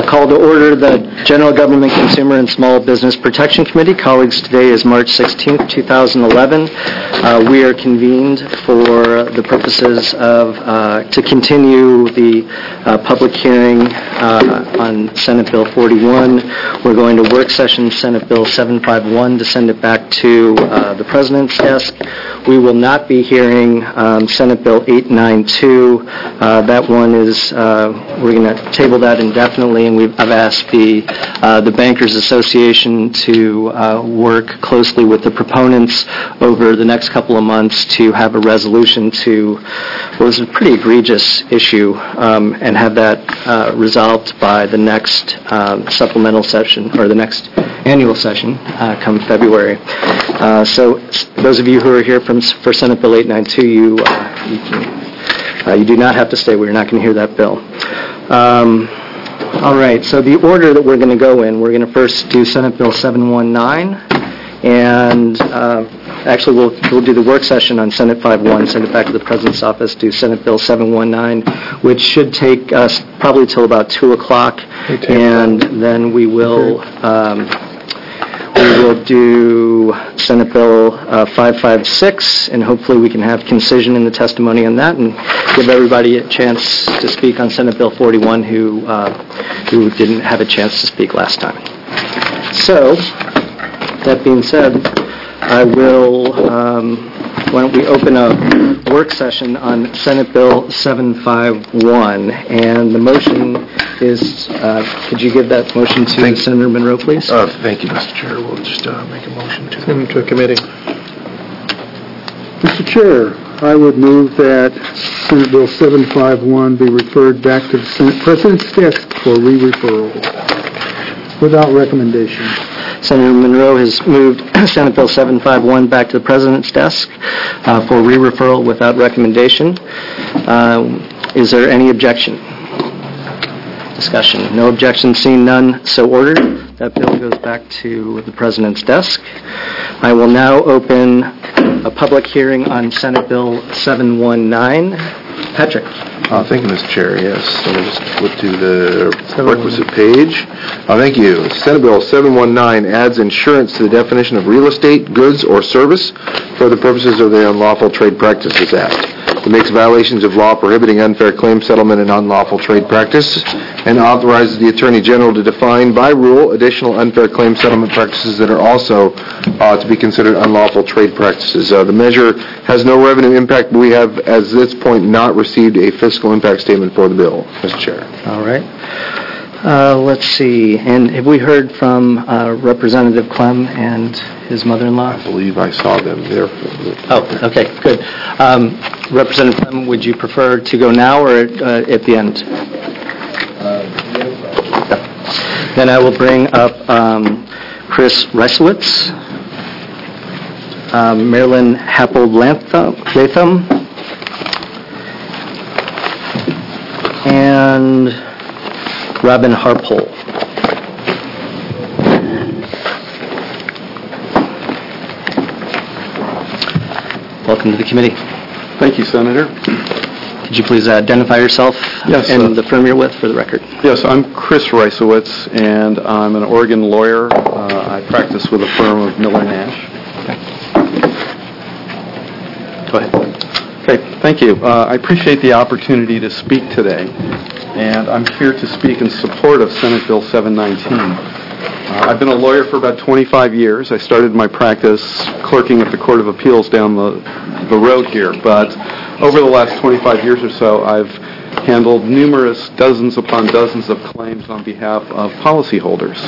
Call to order the General Government, Consumer, and Small Business Protection Committee. Colleagues, today is March 16th, 2011. We are convened for the purposes of to continue the public hearing on Senate Bill 41. We're going to work session Senate Bill 751 to send it back to the President's desk. We will not be hearing Senate Bill 892. That one is, we're going to table that indefinitely, and I've asked the Bankers Association to work closely with the proponents over the next couple of months to have a resolution to what was a pretty egregious issue and have that resolved by the next supplemental session, or the next annual session come February. So those of you who are here for Senate Bill 892, you do not have to stay. We're not going to hear that bill. All right, so the order that we're going to go in, we're going to first do Senate Bill 719, and actually we'll do the work session on Senate 51, send it back to the President's office, do Senate Bill 719, which should take us probably till about 2 o'clock, and then we will do Senate Bill 556, and hopefully we can have concision in the testimony on that and give everybody a chance to speak on Senate Bill 41 who didn't have a chance to speak last time. So, that being said, I will, why don't we open a work session on Senate Bill 751, and the motion is, could you give that motion to Senator Monroe, please? Thank you, Mr. Chair. We'll just make a motion to send to a committee. Mr. Chair, I would move that Senate Bill 751 be referred back to the Senate President's desk for re-referral without recommendation. Senator Monroe has moved Senate Bill 751 back to the President's desk for re-referral without recommendation. Is there any objection? Discussion. No objection, seeing none, so ordered. That bill goes back to the President's desk. I will now open a public hearing on Senate Bill 719. Patrick. Thank you, Mr. Chair. Yes, let me just flip to the requisite page. Thank you. Senate Bill 719 adds insurance to the definition of real estate, goods, or service for the purposes of the Unlawful Trade Practices Act. It makes violations of law prohibiting unfair claim settlement and unlawful trade practice, and authorizes the Attorney General to define by rule additional unfair claim settlement practices that are also to be considered unlawful trade practices. The measure has no revenue impact, but we have, as this point, not received a fiscal impact statement for the bill, Mr. Chair. All right. Let's see. And have we heard from Representative Clem and his mother-in-law? I believe I saw them there. Oh, okay, good. Representative Clem, would you prefer to go now or at the end? Then I will bring up Chris Reisowitz, Marilyn Happel-Latham, and Robin Harpole. Welcome to the committee. Thank you, Senator. Could you please identify yourself and the firm you're with for the record? Yes, I'm Chris Reisowitz, and I'm an Oregon lawyer. I practice with a firm of Miller Nash. Okay. Go ahead. Okay, thank you. I appreciate the opportunity to speak today, and I'm here to speak in support of Senate Bill 719. I've been a lawyer for about 25 years. I started my practice clerking at the Court of Appeals down the road here, but over the last 25 years or so, I've handled numerous dozens upon dozens of claims on behalf of policyholders,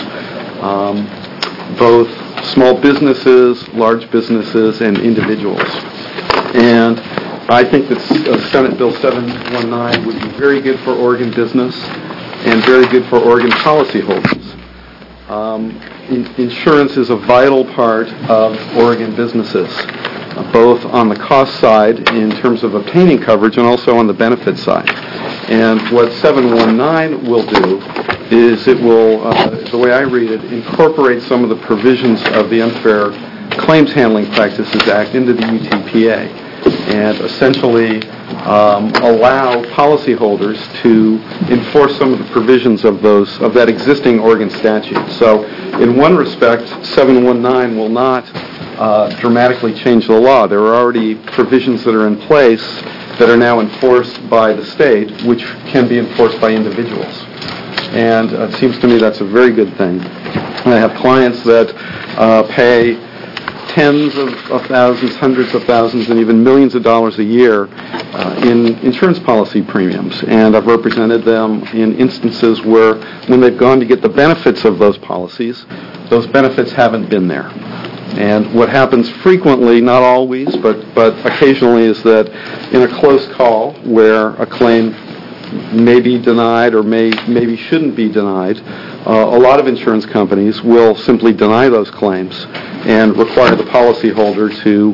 both small businesses, large businesses, and individuals. And I think that Senate Bill 719 would be very good for Oregon business and very good for Oregon policyholders. Insurance is a vital part of Oregon businesses, both on the cost side in terms of obtaining coverage and also on the benefit side. And what 719 will do is it will, the way I read it, incorporate some of the provisions of the Unfair Claims Handling Practices Act into the UTPA, and essentially allow policyholders to enforce some of the provisions of that existing Oregon statute. So in one respect, 719 will not dramatically change the law. There are already provisions that are in place that are now enforced by the state, which can be enforced by individuals. And it seems to me that's a very good thing. I have clients that pay tens of thousands, hundreds of thousands, and even millions of dollars a year in insurance policy premiums. And I've represented them in instances where when they've gone to get the benefits of those policies, those benefits haven't been there. And what happens frequently, not always, but occasionally, is that in a close call where a claim may be denied or maybe shouldn't be denied, a lot of insurance companies will simply deny those claims and require the policyholder to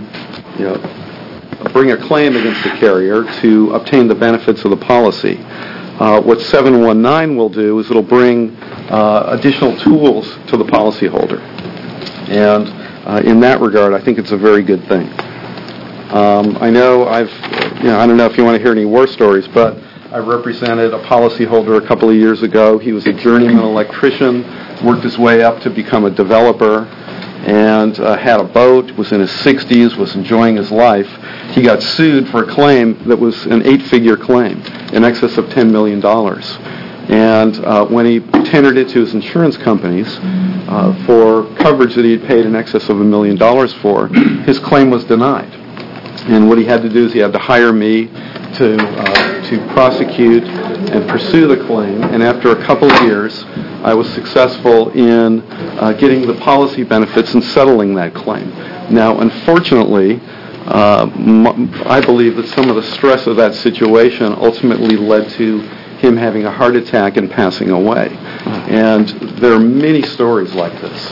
bring a claim against the carrier to obtain the benefits of the policy. What 719 will do is it'll bring additional tools to the policyholder. And in that regard, I think it's a very good thing. I know I don't know if you want to hear any war stories, but I represented a policyholder a couple of years ago. He was a journeyman electrician, worked his way up to become a developer, and had a boat, was in his 60s, was enjoying his life. He got sued for a claim that was an 8-figure claim, in excess of $10 million. And when he tendered it to his insurance companies for coverage that he had paid in excess of $1 million for, his claim was denied. And what he had to do is he had to hire me to prosecute and pursue the claim. And after a couple of years, I was successful in getting the policy benefits and settling that claim. Now, unfortunately, I believe that some of the stress of that situation ultimately led to him having a heart attack and passing away. And there are many stories like this.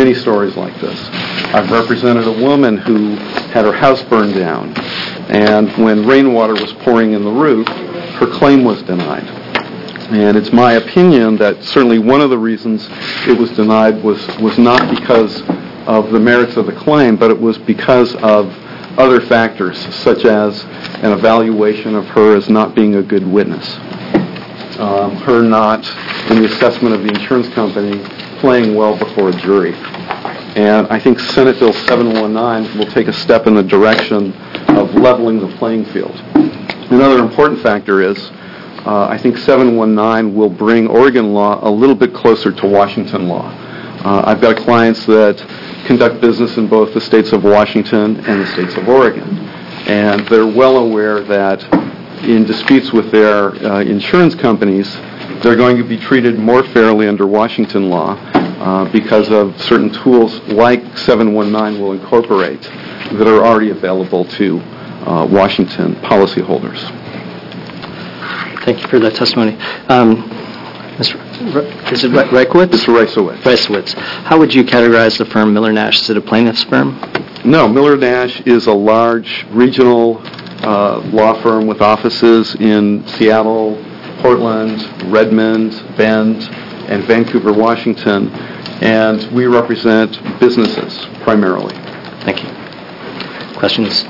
I've represented a woman who had her house burned down, and when rainwater was pouring in the roof, her claim was denied. And it's my opinion that certainly one of the reasons it was denied was not because of the merits of the claim, but it was because of other factors, such as an evaluation of her as not being a good witness. Her not, in the assessment of the insurance company, playing well before a jury. And I think Senate Bill 719 will take a step in the direction of leveling the playing field. Another important factor is I think 719 will bring Oregon law a little bit closer to Washington law. I've got clients that conduct business in both the states of Washington and the states of Oregon. And they're well aware that in disputes with their insurance companies, they're going to be treated more fairly under Washington law because of certain tools like 719 will incorporate that are already available to Washington policyholders. Thank you for that testimony. Is it Reichowitz? Mr. Reichowitz. How would you categorize the firm Miller Nash? Is it a plaintiff's firm? No, Miller Nash is a large regional law firm with offices in Seattle, Portland, Redmond, Bend, and Vancouver, Washington, and we represent businesses primarily. Thank you. Questions?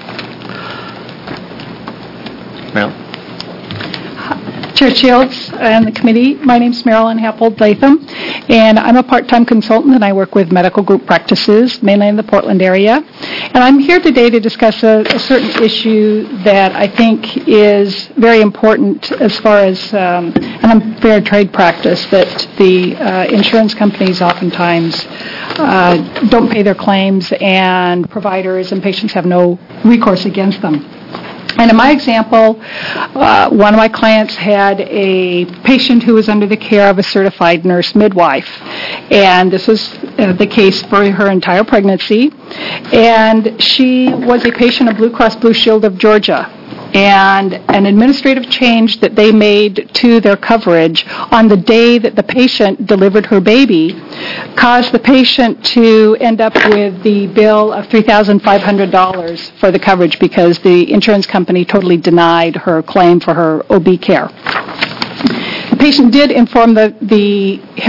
Meryl? Chair Shields and the committee, my name is Marilyn Happold Latham, and I'm a part-time consultant, and I work with medical group practices, mainly in the Portland area. And I'm here today to discuss a certain issue that I think is very important as far as an unfair trade practice, that the insurance companies oftentimes don't pay their claims, and providers and patients have no recourse against them. And in my example, one of my clients had a patient who was under the care of a certified nurse midwife. And this was the case for her entire pregnancy. And she was a patient of Blue Cross Blue Shield of Georgia. And an administrative change that they made to their coverage on the day that the patient delivered her baby caused the patient to end up with the bill of $3,500 for the coverage because the insurance company totally denied her claim for her OB care. The patient did inform the health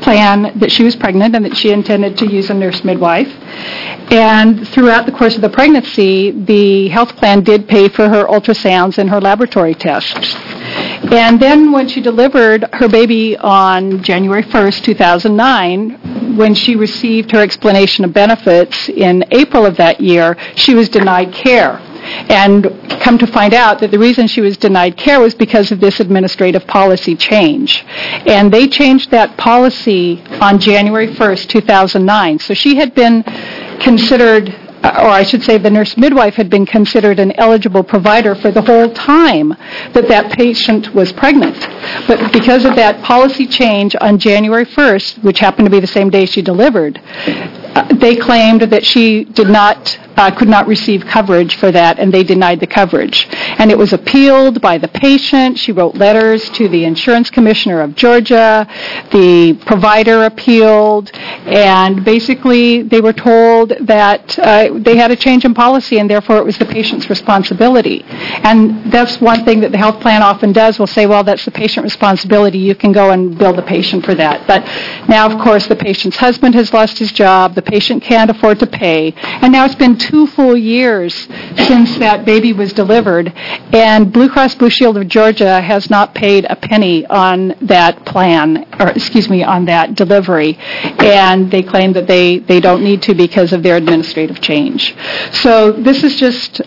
plan that she was pregnant and that she intended to use a nurse midwife. And throughout the course of the pregnancy, the health plan did pay for her ultrasounds and her laboratory tests. And then when she delivered her baby on January 1st, 2009, when she received her explanation of benefits in April of that year, she was denied care. And come to find out that the reason she was denied care was because of this administrative policy change. And they changed that policy on January 1st, 2009. So she had been considered, or I should say the nurse midwife had been considered an eligible provider for the whole time that that patient was pregnant. But because of that policy change on January 1st, which happened to be the same day she delivered, they claimed that she could not receive coverage for that, and they denied the coverage. And it was appealed by the patient. She wrote letters to the insurance commissioner of Georgia. The provider appealed, and basically they were told that they had a change in policy, and therefore it was the patient's responsibility. And that's one thing that the health plan often does. Will say, well, that's the patient responsibility. You can go and bill the patient for that. But now, of course, the patient's husband has lost his job. The patient can't afford to pay. And now it's been 2 full years since that baby was delivered, and Blue Cross Blue Shield of Georgia has not paid a penny on that plan, on that delivery, and they claim that they don't need to because of their administrative change. So this is just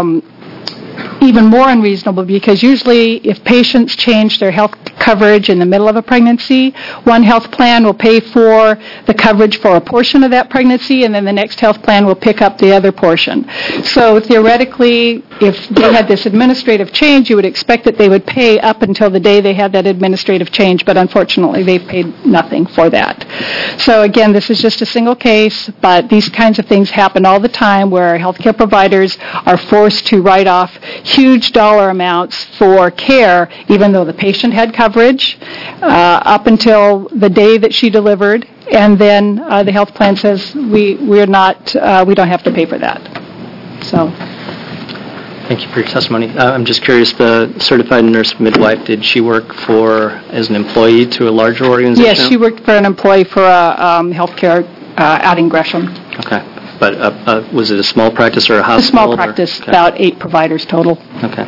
even more unreasonable, because usually if patients change their health coverage in the middle of a pregnancy, one health plan will pay for the coverage for a portion of that pregnancy, and then the next health plan will pick up the other portion. So theoretically, if they had this administrative change, you would expect that they would pay up until the day they had that administrative change, but unfortunately they've paid nothing for that. So again, this is just a single case, but these kinds of things happen all the time where healthcare providers are forced to write off huge dollar amounts for care, even though the patient had coverage up until the day that she delivered, and then the health plan says we don't have to pay for that. So. Thank you for your testimony. I'm just curious, the certified nurse midwife, did she work as an employee to a larger organization? Yes, she worked for an employee for a healthcare out in Gresham. Okay. But was it a small practice or a hospital? A small practice, okay. About 8 providers total. Okay.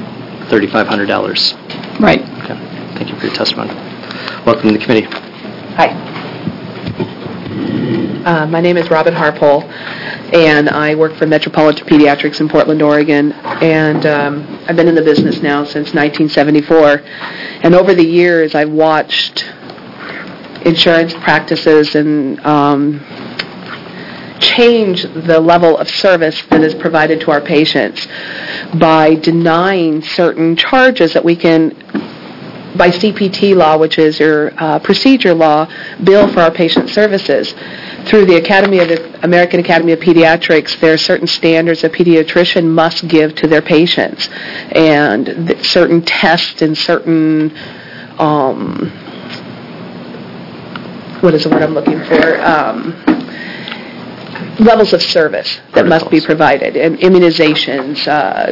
$3,500. Right. Okay. Thank you for your testimony. Welcome to the committee. Hi. My name is Robin Harpole, and I work for Metropolitan Pediatrics in Portland, Oregon. And I've been in the business now since 1974. And over the years, I've watched insurance practices and change the level of service that is provided to our patients by denying certain charges that we can, by CPT law, which is your procedure law, bill for our patient services. Through the American Academy of Pediatrics, there are certain standards a pediatrician must give to their patients, and certain tests and certain what is the word I'm looking for? Levels of service that must be provided, and immunizations.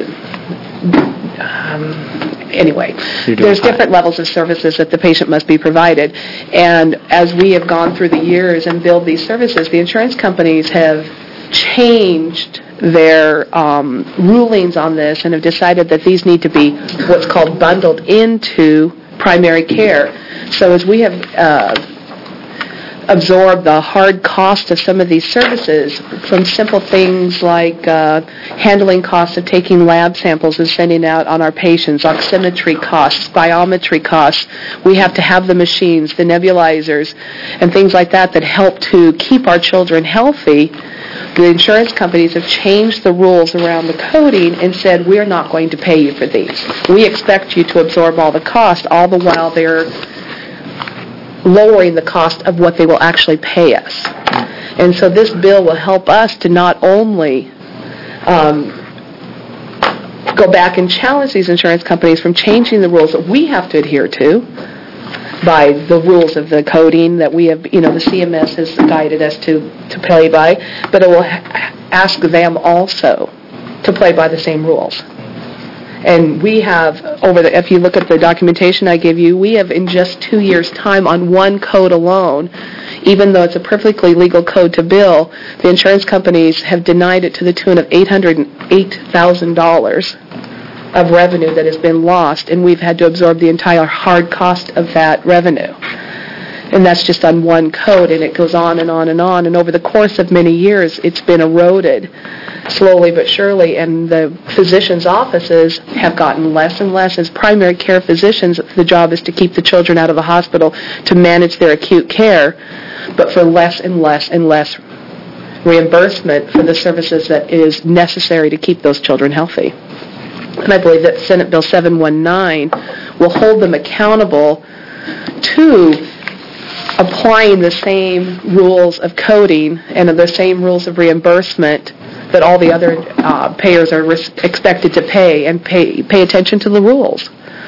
Anyway, there's different levels of services that the patient must be provided. And as we have gone through the years and billed these services, the insurance companies have changed their rulings on this and have decided that these need to be what's called bundled into primary care. So as we have absorb the hard cost of some of these services, from simple things like handling costs of taking lab samples and sending out on our patients, oximetry costs, spirometry costs. We have to have the machines, the nebulizers, and things like that help to keep our children healthy. The insurance companies have changed the rules around the coding and said, we're not going to pay you for these. We expect you to absorb all the cost, all the while they're lowering the cost of what they will actually pay us. And so this bill will help us to not only go back and challenge these insurance companies from changing the rules that we have to adhere to by the rules of the coding that we have, the CMS has guided us to play by, but it will ask them also to play by the same rules. And we have, if you look at the documentation I give you, we have in just 2 years' time on one code alone, even though it's a perfectly legal code to bill, the insurance companies have denied it to the tune of $808,000 of revenue that has been lost, and we've had to absorb the entire hard cost of that revenue. And that's just on one code, and it goes on and on and on. And over the course of many years, it's been eroded slowly but surely, and the physicians' offices have gotten less and less. As primary care physicians, the job is to keep the children out of the hospital to manage their acute care, but for less and less and less reimbursement for the services that is necessary to keep those children healthy. And I believe that Senate Bill 719 will hold them accountable to applying the same rules of coding and the same rules of reimbursement that all the other payers are expected to pay, and pay attention to the rules.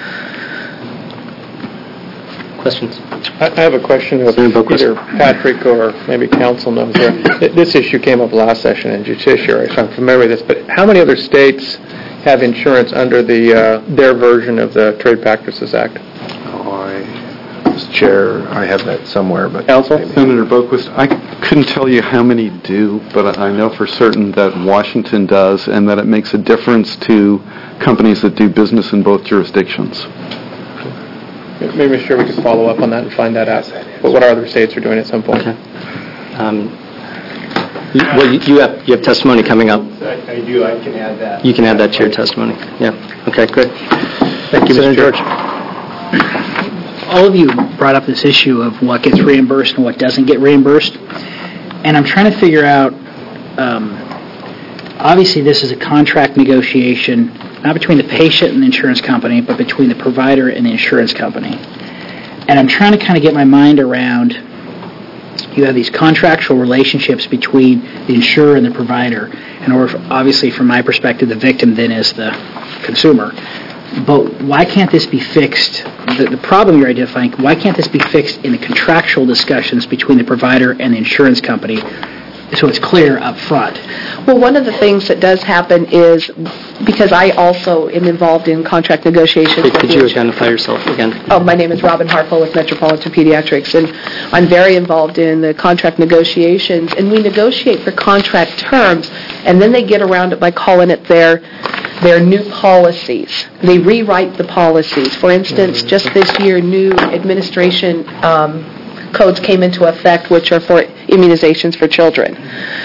Questions? I have a question of either Patrick or maybe council knows. This issue came up last session in Judiciary, so I'm familiar with this, but how many other states have insurance under their version of the Trade Practices Act? Mr. Chair, I have that somewhere, but... Council? Senator Boquist, I couldn't tell you how many do, but I know for certain that Washington does, and that it makes a difference to companies that do business in both jurisdictions. Maybe Mr. Chair, we could follow up on that and find that out. But what our other states are doing at some point. Okay. You have testimony coming up. I do. I can add that. You can add that to your testimony. Yeah. Okay, good. Thank you, Mr. George. All of you brought up this issue of what gets reimbursed and what doesn't get reimbursed. And I'm trying to figure out, obviously this is a contract negotiation, not between the patient and the insurance company, but between the provider and the insurance company. And I'm trying to kind of get my mind around, you have these contractual relationships between the insurer and the provider. And obviously from my perspective, the victim then is the consumer. But why can't this be fixed? The problem you're identifying, why can't this be fixed in the contractual discussions between the provider and the insurance company so it's clear up front? Well, one of the things that does happen is, because I also am involved in contract negotiations. Could you identify yourself again? Oh, my name is Robin Harpo with Metropolitan Pediatrics, and I'm very involved in the contract negotiations, and we negotiate for contract terms, and then they get around it by calling it their new policies. They rewrite the policies. For instance, just this year, new administration codes came into effect, which are for immunizations for children.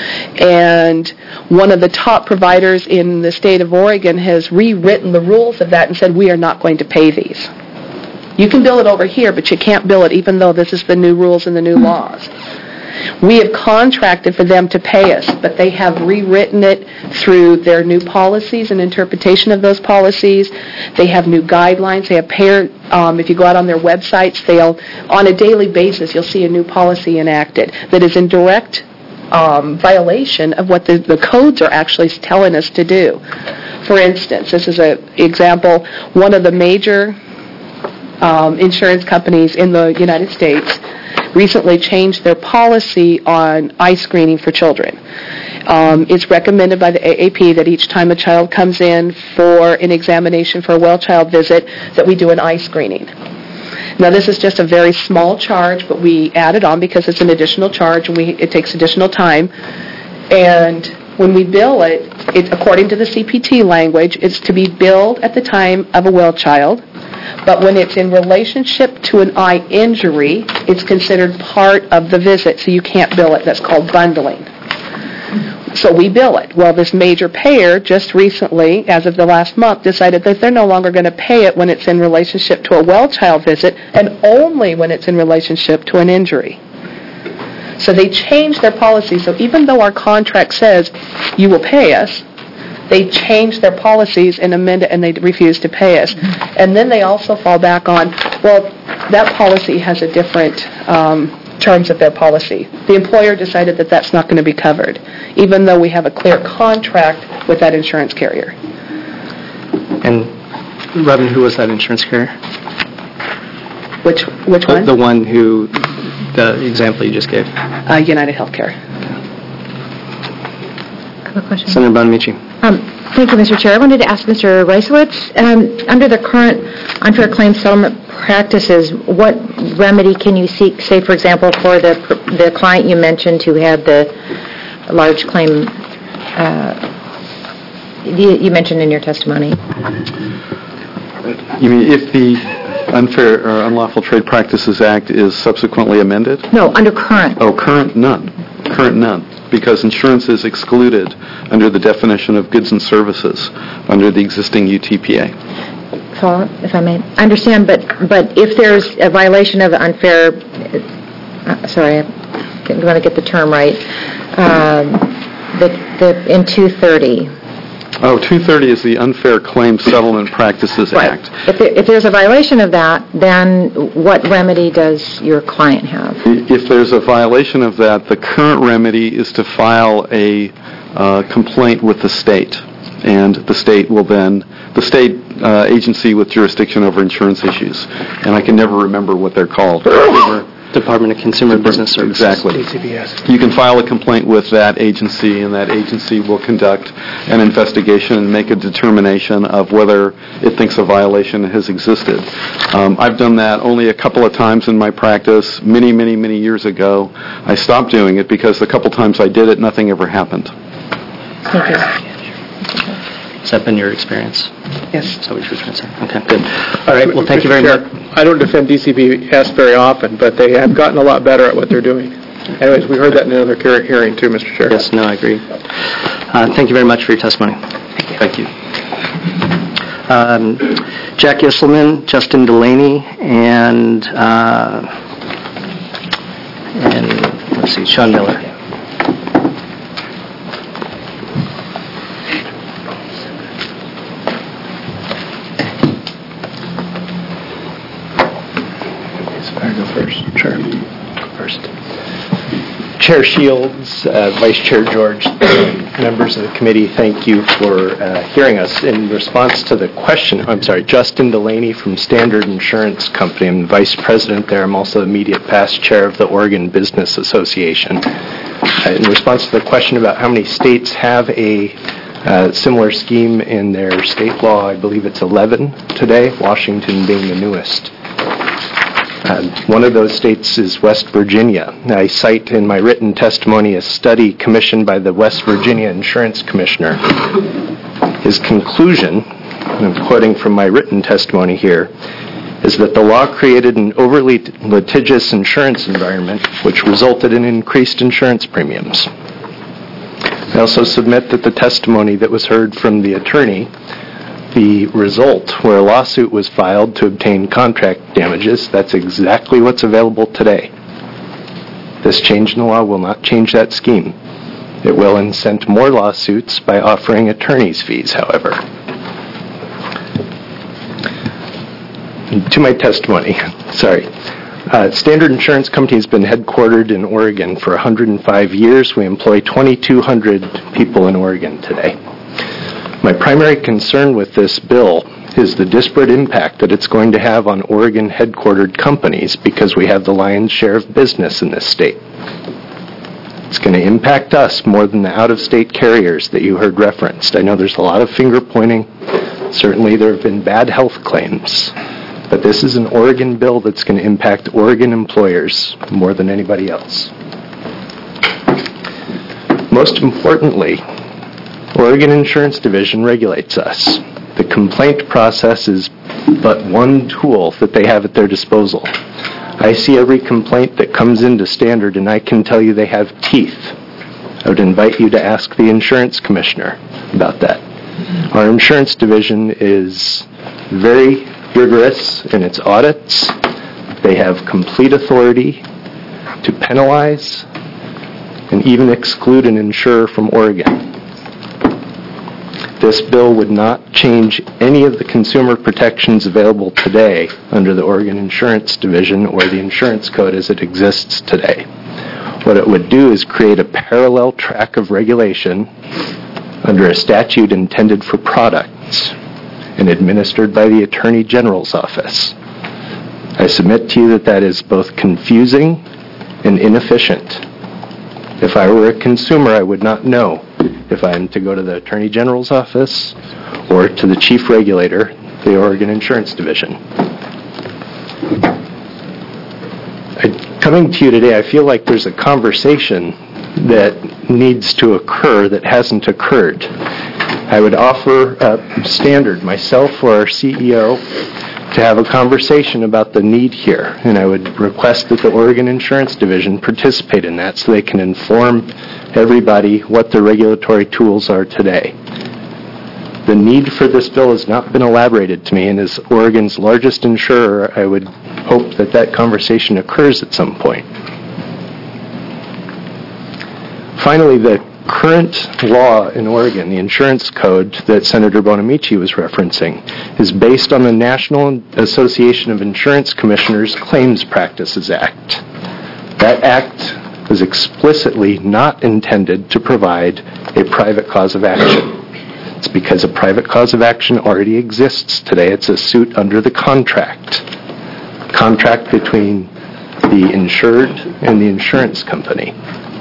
And one of the top providers in the state of Oregon has rewritten the rules of that and said, we are not going to pay these. You can bill it over here, but you can't bill it even though this is the new rules and the new laws. We have contracted for them to pay us, but they have rewritten it through their new policies and interpretation of those policies. They have new guidelines. They have if you go out on their websites, on a daily basis, you'll see a new policy enacted that is in direct violation of what the codes are actually telling us to do. For instance, this is an example, one of the major insurance companies in the United States recently changed their policy on eye screening for children. It's recommended by the AAP that each time a child comes in for an examination for a well-child visit, that we do an eye screening. Now, this is just a very small charge, but we add it on because it's an additional charge and it takes additional time. And when we bill it, according to the CPT language, it's to be billed at the time of a well-child. But when it's in relationship to an eye injury, it's considered part of the visit, so you can't bill it. That's called bundling. So we bill it. Well, this major payer just recently, as of the last month, decided that they're no longer going to pay it when it's in relationship to a well-child visit and only when it's in relationship to an injury. So they changed their policy. So even though our contract says you will pay us, they changed their policies and amend it, and they refuse to pay us. And then they also fall back on, well, that policy has a different terms of their policy. The employer decided that that's not going to be covered, even though we have a clear contract with that insurance carrier. And, Robin, who was that insurance carrier? Which one? The one the example you just gave. United Healthcare. I have a question. Senator Bonamici. Thank you, Mr. Chair. I wanted to ask Mr. Reisowitz, under the current unfair claim settlement practices, what remedy can you seek, say, for example, for the client you mentioned who had the large claim you mentioned in your testimony? You mean if the Unfair or Unlawful Trade Practices Act is subsequently amended? No, under current. Oh, current none. Current none. Because insurance is excluded under the definition of goods and services under the existing UTPA. Follow up, if I may. I understand, but if there's a violation of unfair, sorry, I want to get the term right, in 230. Oh, 230 is the Unfair Claim Settlement Practices Act. If there's a violation of that, then what remedy does your client have? If there's a violation of that, the current remedy is to file a complaint with the state. And the state will then, the state agency with jurisdiction over insurance issues. And I can never remember what they're called. Department of Consumer Business Services. Exactly. DCBS. You can file a complaint with that agency, and that agency will conduct an investigation and make a determination of whether it thinks a violation has existed. I've done that only a couple of times in my practice. Many, many, many years ago, I stopped doing it because the couple times I did it, nothing ever happened. Thank you. Has that been your experience? Yes. Is that what you were trying to say? Okay, good. All right, well, thank you very much. I don't defend DCBS very often, but they have gotten a lot better at what they're doing. Anyways, we heard that in another hearing too, Mr. Chair. Yes, no, I agree. Thank you very much for your testimony. Thank you. Jack Isselman, Justin Delaney, and let's see, Sean Miller. Chair Shields, Vice Chair George, members of the committee, thank you for hearing us. In response to the question, I'm sorry, Justin Delaney from Standard Insurance Company. I'm the Vice President there. I'm also the immediate past Chair of the Oregon Business Association. In response to the question about how many states have a similar scheme in their state law, I believe it's 11 today, Washington being the newest. One of those states is West Virginia. I cite in my written testimony a study commissioned by the West Virginia Insurance Commissioner. His conclusion, and I'm quoting from my written testimony here, is that the law created an overly litigious insurance environment which resulted in increased insurance premiums. I also submit that the testimony that was heard from the attorney, the result where a lawsuit was filed to obtain contract damages, that's exactly what's available today. This change in the law will not change that scheme. It will incent more lawsuits by offering attorney's fees, however. To my testimony, sorry. Standard Insurance Company has been headquartered in Oregon for 105 years. We employ 2,200 people in Oregon today. My primary concern with this bill is the disparate impact that it's going to have on Oregon headquartered companies because we have the lion's share of business in this state. It's going to impact us more than the out-of-state carriers that you heard referenced. I know there's a lot of finger pointing. Certainly there have been bad health claims. But this is an Oregon bill that's going to impact Oregon employers more than anybody else. Most importantly, Oregon Insurance Division regulates us. The complaint process is but one tool that they have at their disposal. I see every complaint that comes into Standard, and I can tell you they have teeth. I would invite you to ask the insurance commissioner about that. Our insurance division is very rigorous in its audits. They have complete authority to penalize and even exclude an insurer from Oregon. This bill would not change any of the consumer protections available today under the Oregon Insurance Division or the insurance code as it exists today. What it would do is create a parallel track of regulation under a statute intended for products and administered by the Attorney General's office. I submit to you that that is both confusing and inefficient. If I were a consumer, I would not know if I'm to go to the Attorney General's office or to the Chief Regulator, the Oregon Insurance Division. Coming to you today, I feel like there's a conversation that needs to occur that hasn't occurred. I would offer Standard, myself or our CEO, to have a conversation about the need here, and I would request that the Oregon Insurance Division participate in that so they can inform everybody what the regulatory tools are today. The need for this bill has not been elaborated to me, and as Oregon's largest insurer, I would hope that that conversation occurs at some point. Finally, the current law in Oregon, the insurance code that Senator Bonamici was referencing, is based on the National Association of Insurance Commissioners Claims Practices Act. That act was explicitly not intended to provide a private cause of action. It's because a private cause of action already exists today. It's a suit under the contract between the insured and the insurance company.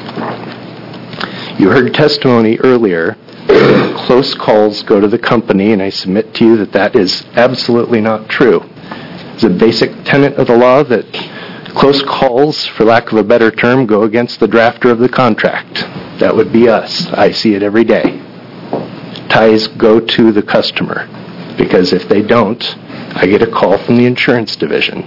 You heard testimony earlier that close calls go to the company, and I submit to you that that is absolutely not true. It's a basic tenet of the law that close calls, for lack of a better term, go against the drafter of the contract. That would be us. I see it every day. Ties go to the customer, because if they don't, I get a call from the insurance division.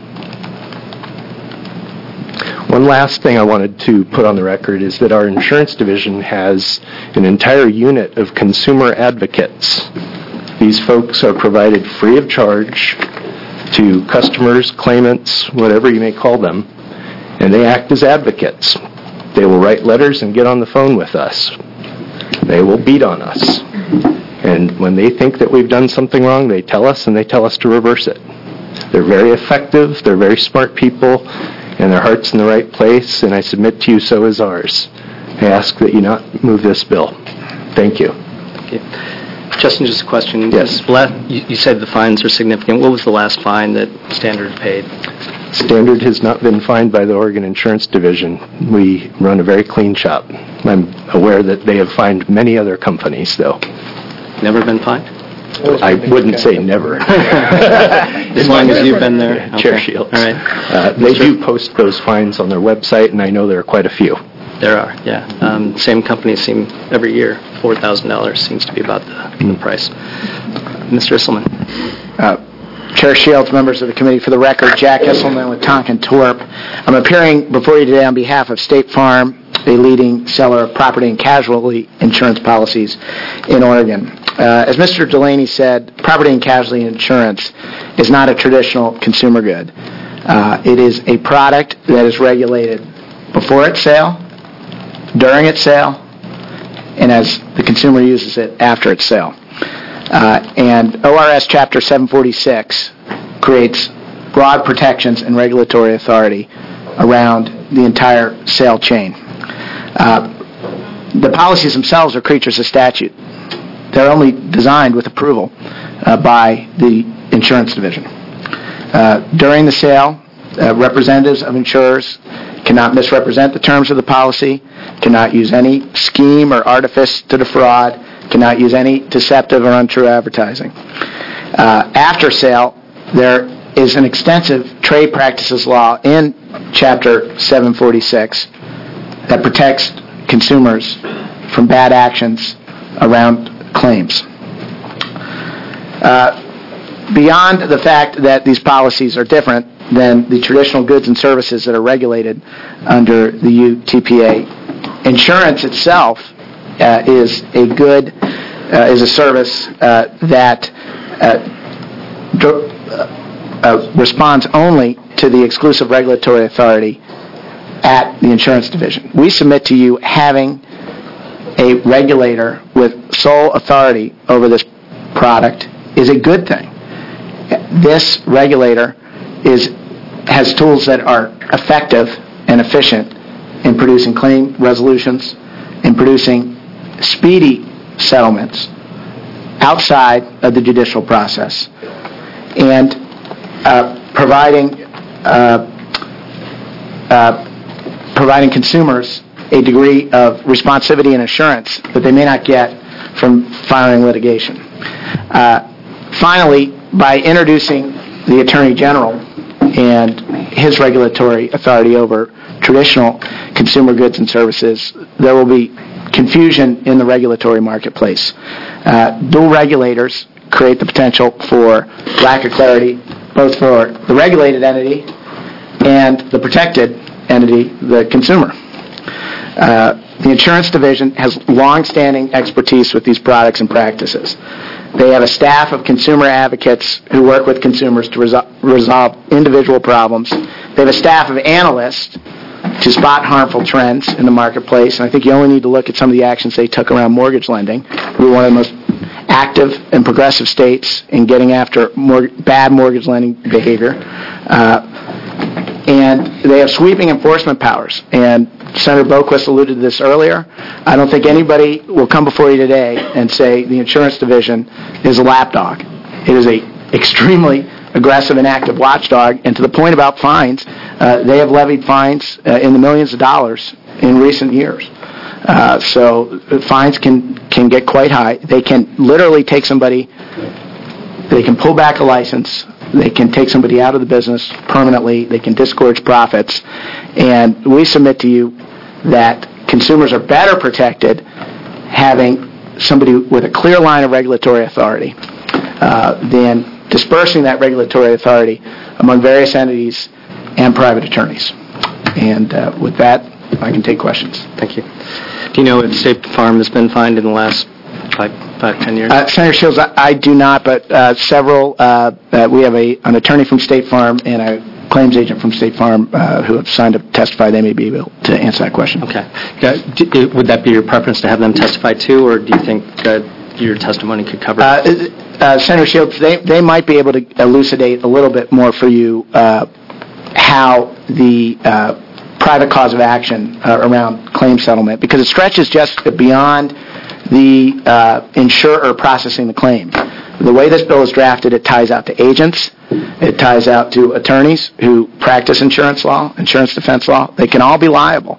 One last thing I wanted to put on the record is that our insurance division has an entire unit of consumer advocates. These folks are provided free of charge to customers, claimants, whatever you may call them, and they act as advocates. They will write letters and get on the phone with us. They will beat on us. And when they think that we've done something wrong, they tell us, and they tell us to reverse it. They're very effective, they're very smart people, and their heart's in the right place, and I submit to you so is ours. I ask that you not move this bill. Thank you. Okay. Justin, just a question. Yes. You said the fines are significant. What was the last fine that Standard paid? Standard has not been fined by the Oregon Insurance Division. We run a very clean shop. I'm aware that they have fined many other companies, though. Never been fined? I wouldn't say never. As long as you've been there? Okay. Chair Shields. All right. They do post those fines on their website, and I know there are quite a few. There are, yeah. Same companies seem every year, $4,000 seems to be about the price. Mr. Isselman. Chair Shields, members of the committee, for the record, Jack Isselman with Tonkin Torp. I'm appearing before you today on behalf of State Farm, a leading seller of property and casualty insurance policies in Oregon. As Mr. Delaney said, property and casualty insurance is not a traditional consumer good. It is a product that is regulated before its sale, during its sale, and as the consumer uses it after its sale. And ORS Chapter 746 creates broad protections and regulatory authority around the entire sale chain. The policies themselves are creatures of statute. They're only designed with approval by the insurance division. During the sale, representatives of insurers cannot misrepresent the terms of the policy, cannot use any scheme or artifice to defraud, cannot use any deceptive or untrue advertising. After sale, there is an extensive trade practices law in Chapter 746 that protects consumers from bad actions around claims. Beyond the fact that these policies are different than the traditional goods and services that are regulated under the UTPA, insurance itself is a good, is a service that responds only to the exclusive regulatory authority at the insurance division. We submit to you having a regulator with sole authority over this product is a good thing. This regulator has tools that are effective and efficient in producing claim resolutions, in producing speedy settlements outside of the judicial process, and providing consumers a degree of responsivity and assurance that they may not get from filing litigation. Finally, by introducing the Attorney General and his regulatory authority over traditional consumer goods and services, there will be confusion in the regulatory marketplace. Dual regulators create the potential for lack of clarity, both for the regulated entity and the protected entity, the consumer. The insurance division has long-standing expertise with these products and practices. They have a staff of consumer advocates who work with consumers to resolve individual problems. They have a staff of analysts to spot harmful trends in the marketplace, and I think you only need to look at some of the actions they took around mortgage lending. We were one of the most active and progressive states in getting after bad mortgage lending behavior. And they have sweeping enforcement powers. And Senator Boquist alluded to this earlier. I don't think anybody will come before you today and say the insurance division is a lapdog. It is a extremely aggressive and active watchdog. And to the point about fines, they have levied fines in the millions of dollars in recent years. So fines can get quite high. They can literally take somebody, they can pull back a license, they can take somebody out of the business permanently, they can disgorge profits, and we submit to you that consumers are better protected having somebody with a clear line of regulatory authority than dispersing that regulatory authority among various entities and private attorneys. And with that, I can take questions. Thank you. Do you know if State Farm has been fined in the last 5-10 years? Senator Shields, I do not, but several, we have an attorney from State Farm and a claims agent from State Farm who have signed up to testify. They may be able to answer that question. Okay. Would that be your preference to have them testify too, or do you think your testimony could cover it? Senator Shields, they might be able to elucidate a little bit more for you how the private cause of action around claim settlement, because it stretches just beyond the insurer processing the claim. The way this bill is drafted, it ties out to agents, it ties out to attorneys who practice insurance law, insurance defense law. They can all be liable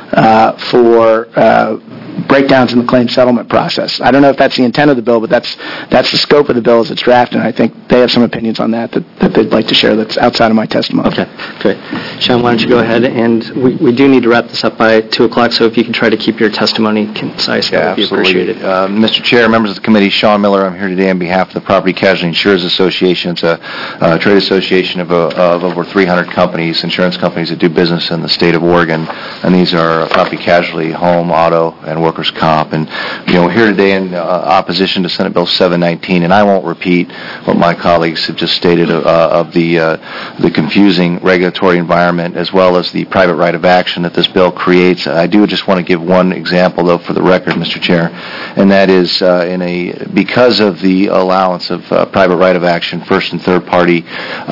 for breakdowns in the claim settlement process. I don't know if that's the intent of the bill, but that's the scope of the bill as it's drafted, and I think they have some opinions on that they'd like to share that's outside of my testimony. Okay, great. Sean, why don't you go ahead, and we do need to wrap this up by 2 o'clock, so if you can try to keep your testimony concise, that would be appreciated. Mr. Chair, members of the committee, Sean Miller, I'm here today on behalf of the Property Casualty Insurers Association. It's a trade association of over 300 companies, insurance companies that do business in the state of Oregon, and these are property casualty, home, auto, and workers' comp. And, we're here today in opposition to Senate Bill 719, and I won't repeat what my colleagues have just stated of the confusing regulatory environment as well as the private right of action that this bill creates. I do just want to give one example, though, for the record, Mr. Chair, and that is because of the allowance of private right of action, first and third party,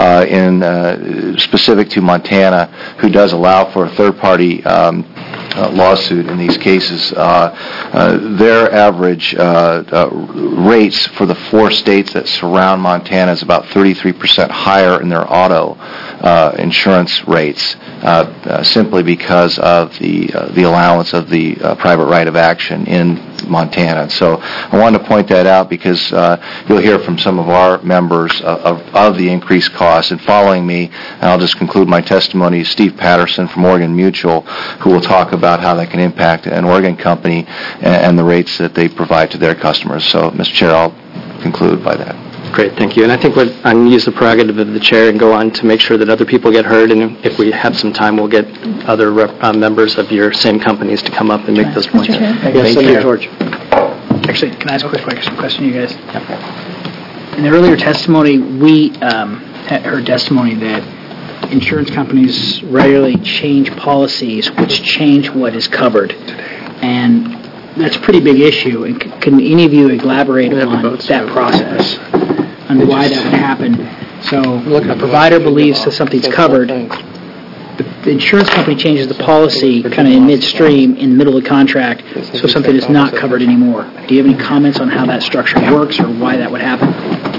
specific to Montana, who does allow for a third party lawsuit in these cases. Their average rates for the 4 states that surround Montana is about 33% higher in their auto insurance rates, simply because of the allowance of the private right of action in Montana. So I wanted to point that out because you'll hear from some of our members of the increased costs. And following me, and I'll just conclude my testimony, Steve Patterson from Oregon Mutual, who will talk about how that can impact an Oregon company and the rates that they provide to their customers. So, Mr. Chair, I'll conclude by that. Great, thank you. And I think I'm going to use the prerogative of the chair and go on to make sure that other people get heard, and if we have some time, we'll get other members of your same companies to come up and make those points. Yes, Senator George. Actually, can I ask a quick question, you guys? In the earlier testimony, we had heard testimony that insurance companies regularly change policies which change what is covered. And that's a pretty big issue. And can any of you elaborate on that process and why that would happen? So a provider believes that something's covered. The insurance company changes the policy kind of in midstream, in the middle of the contract, so something is not covered anymore. Do you have any comments on how that structure works or why that would happen?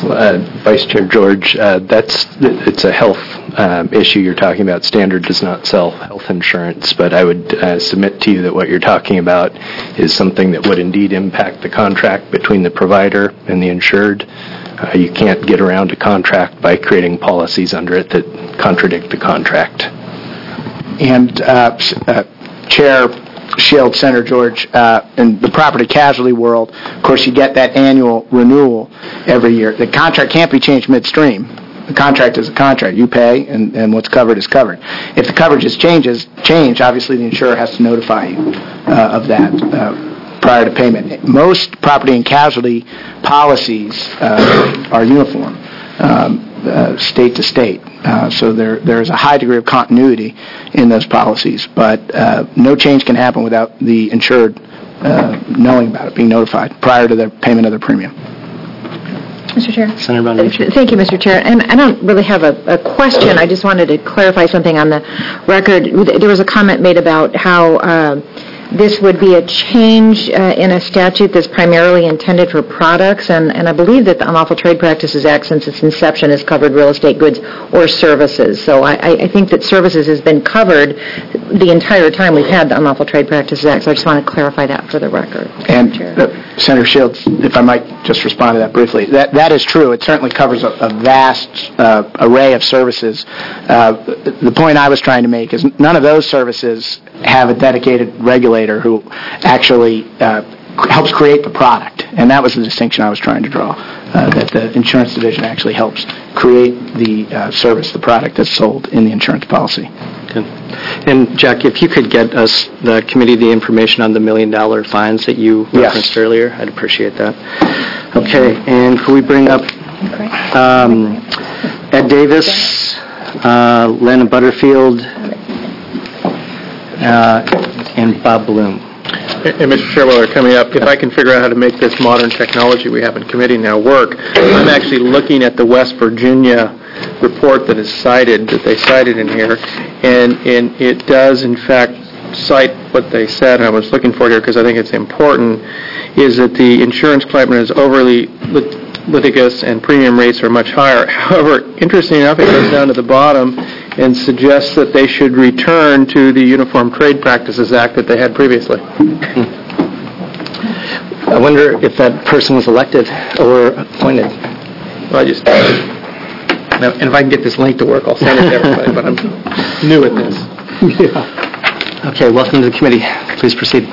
Vice Chair George, it's a health issue you're talking about. Standard does not sell health insurance, but I would submit to you that what you're talking about is something that would indeed impact the contract between the provider and the insured. You can't get around a contract by creating policies under it that contradict the contract. And Chair Shields, Senator George, in the property casualty world, of course, you get that annual renewal every year. The contract can't be changed midstream. The contract is a contract. You pay, and what's covered is covered. If the coverages change, obviously the insurer has to notify you of that prior to payment. Most property and casualty policies are uniform, state to state. So there is a high degree of continuity in those policies, but no change can happen without the insured knowing about it, being notified prior to the payment of their premium. Mr. Chair. Senator Bonamici. Thank you, Mr. Chair. And I don't really have a question. I just wanted to clarify something on the record. There was a comment made about how this would be a change in a statute that's primarily intended for products, and I believe that the Unlawful Trade Practices Act, since its inception, has covered real estate goods or services. So I think that services has been covered the entire time we've had the Unlawful Trade Practices Act, so I just want to clarify that for the record. And Senator Shields, if I might just respond to that briefly, that is true. It certainly covers a vast array of services. The point I was trying to make is none of those services have a dedicated regulator who actually helps create the product. And that was the distinction I was trying to draw, that the insurance division actually helps create the service, the product that's sold in the insurance policy. Good. And, Jack, if you could get us, the committee, the information on the $1 million fines that you referenced earlier, I'd appreciate that. Okay, and could we bring up Ed Davis, Lennon Butterfield, and Bob Bloom. And Mr. Chair, while they're coming up, if I can figure out how to make this modern technology we have in committee now work, I'm actually looking at the West Virginia report that they cited in here, and it does, in fact, cite what they said, and I was looking for it here because I think it's important, is that the insurance climate is overly litigious and premium rates are much higher. However, interesting enough, it goes down to the bottom and suggests that they should return to the Uniform Trade Practices Act that they had previously. I wonder if that person was elected or appointed. Well, and if I can get this link to work, I'll send it to everybody, but I'm new at this. Yeah. Okay, welcome to the committee. Please proceed.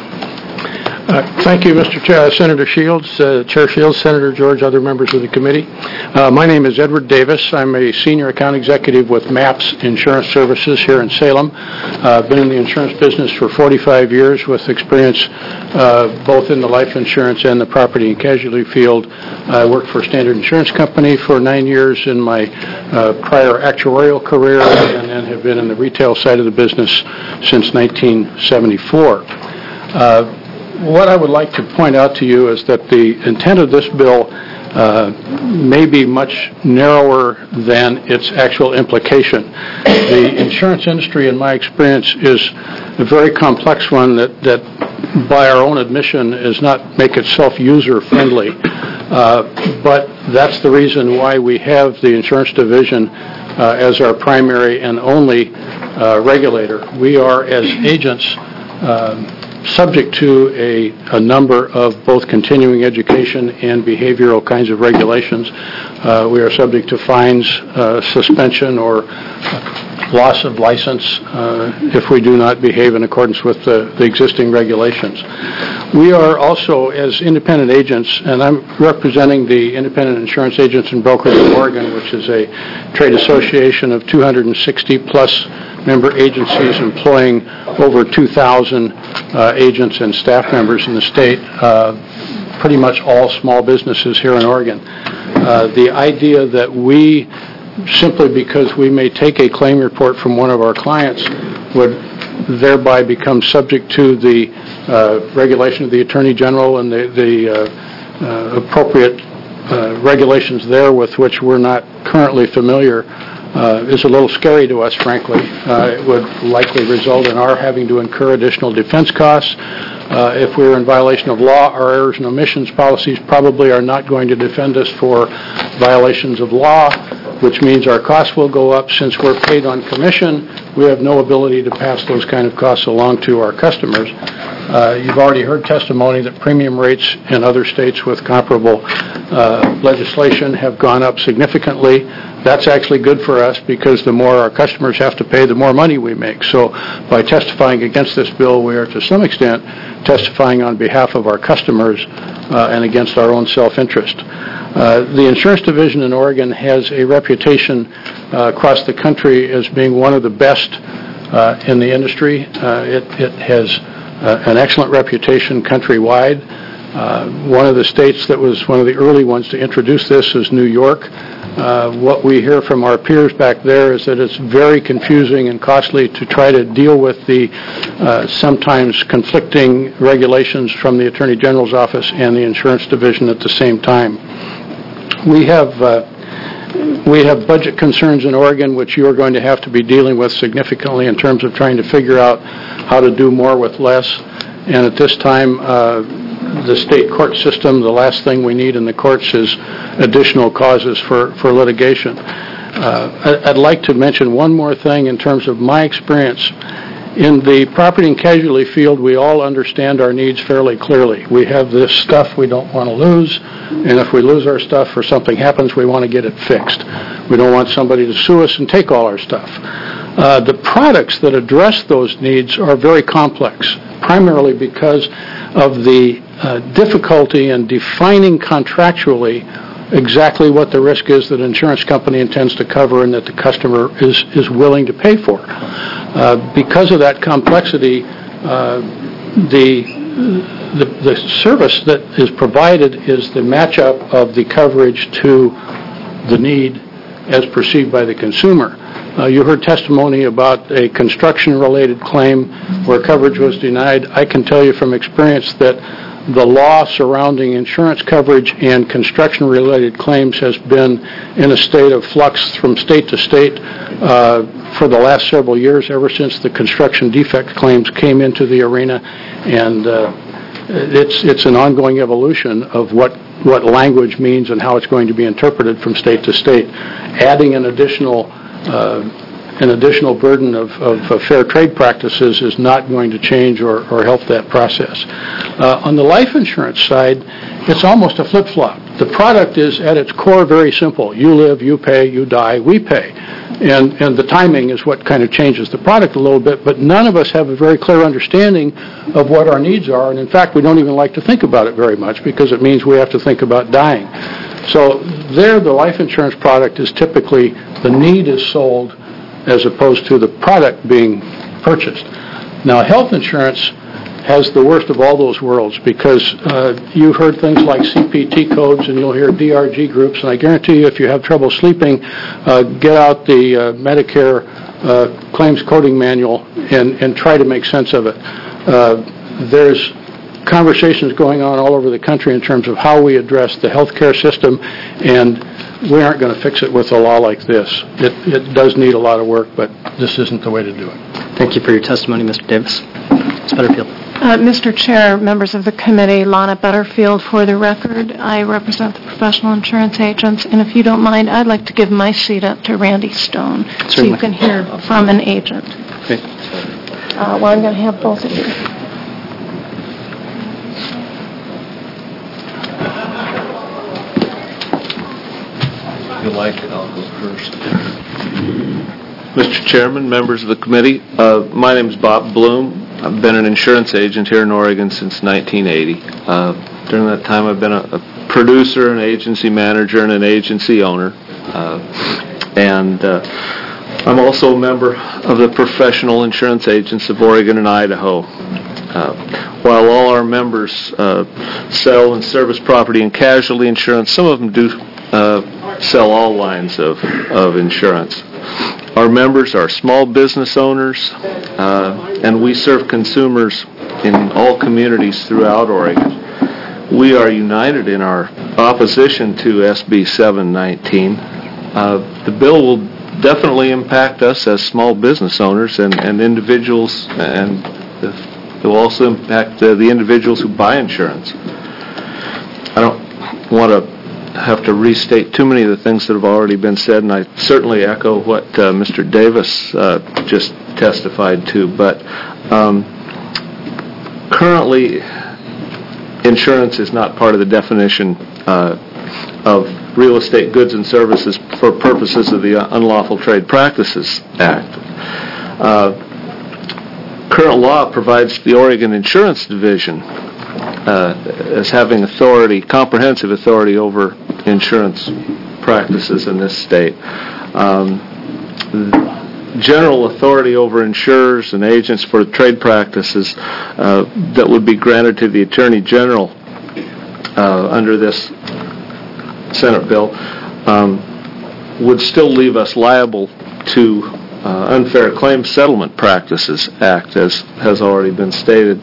Thank you, Mr. Senator Shields, Chair Shields, Senator George, other members of the committee. My name is Edward Davis. I'm a senior account executive with MAPS Insurance Services here in Salem. I've been in the insurance business for 45 years with experience both in the life insurance and the property and casualty field. I worked for Standard Insurance Company for 9 years in my prior actuarial career, and then have been in the retail side of the business since 1974. What I would like to point out to you is that the intent of this bill may be much narrower than its actual implication. The insurance industry, in my experience, is a very complex one that by our own admission, does not make itself user-friendly. But that's the reason why we have the insurance division as our primary and only regulator. We are, as agents, subject to a number of both continuing education and behavioral kinds of regulations. We are subject to fines, suspension, or loss of license if we do not behave in accordance with the existing regulations. We are also, as independent agents, and I'm representing the Independent Insurance Agents and Brokers of Oregon, which is a trade association of 260-plus member agencies employing over 2,000 agents and staff members in the state, pretty much all small businesses here in Oregon. The idea that we, simply because we may take a claim report from one of our clients, would thereby become subject to the regulation of the Attorney General and the appropriate regulations there with which we're not currently familiar is a little scary to us, frankly. It would likely result in our having to incur additional defense costs, If we're in violation of law, our errors and omissions policies probably are not going to defend us for violations of law, which means our costs will go up. Since we're paid on commission, we have no ability to pass those kind of costs along to our customers. You've already heard testimony that premium rates in other states with comparable legislation have gone up significantly. That's actually good for us because the more our customers have to pay, the more money we make. So by testifying against this bill, we are to some extent testifying on behalf of our customers and against our own self-interest. The insurance division in Oregon has a reputation across the country as being one of the best in the industry. It has an excellent reputation countrywide. One of the states that was one of the early ones to introduce this is New York. What we hear from our peers back there is that it's very confusing and costly to try to deal with the sometimes conflicting regulations from the Attorney General's office and the insurance division at the same time. We have budget concerns in Oregon, which you are going to have to be dealing with significantly in terms of trying to figure out how to do more with less. And at this time, the state court system, the last thing we need in the courts is additional causes for litigation. I'd like to mention one more thing in terms of my experience. In the property and casualty field, we all understand our needs fairly clearly. We have this stuff we don't want to lose, and if we lose our stuff or something happens, we want to get it fixed. We don't want somebody to sue us and take all our stuff. The products that address those needs are very complex, primarily because of the difficulty in defining contractually exactly what the risk is that an insurance company intends to cover and that the customer is willing to pay for. Because of that complexity, the service that is provided is the matchup of the coverage to the need as perceived by the consumer. You heard testimony about a construction-related claim where coverage was denied. I can tell you from experience that the law surrounding insurance coverage and construction-related claims has been in a state of flux from state to state for the last several years, ever since the construction defect claims came into the arena. And it's an ongoing evolution of what language means and how it's going to be interpreted from state to state. Adding an additional burden of fair trade practices is not going to change or help that process. On the life insurance side, it's almost a flip-flop. The product is at its core very simple. You live, you pay, you die, we pay. And the timing is what kind of changes the product a little bit, but none of us have a very clear understanding of what our needs are, and in fact we don't even like to think about it very much because it means we have to think about dying. So there the life insurance product is typically the need is sold as opposed to the product being purchased. Now, health insurance has the worst of all those worlds because you've heard things like CPT codes and you'll hear DRG groups, and I guarantee you if you have trouble sleeping, get out the Medicare claims coding manual and try to make sense of it. There's conversations going on all over the country in terms of how we address the healthcare system, and we aren't going to fix it with a law like this. It does need a lot of work, but this isn't the way to do it. Thank you for your testimony, Mr. Davis. Ms. Butterfield. Mr. Chair, members of the committee, Lana Butterfield for the record. I represent the professional insurance agents, and if you don't mind, I'd like to give my seat up to Randy Stone so you can hear from an agent. Okay. Well, I'm going to have both of you. If you like it, I'll go first. Mr. Chairman, members of the committee, my name is Bob Bloom. I've been an insurance agent here in Oregon since 1980. During that time, I've been a producer, an agency manager, and an agency owner. And I'm also a member of the Professional Insurance Agents of Oregon and Idaho. While all our members sell and service property and casualty insurance, some of them do sell all lines of insurance. Our members are small business owners, and we serve consumers in all communities throughout Oregon. We are united in our opposition to SB 719. The bill will definitely impact us as small business owners and individuals and the It will also impact the individuals who buy insurance. I don't want to have to restate too many of the things that have already been said, and I certainly echo what Mr. Davis just testified to. But currently, insurance is not part of the definition of real estate goods and services for purposes of the Unlawful Trade Practices Act. Current law provides the Oregon Insurance Division as having authority, comprehensive authority over insurance practices in this state. General authority over insurers and agents for trade practices that would be granted to the Attorney General under this Senate bill would still leave us liable to Unfair Claims Settlement Practices Act, as has already been stated.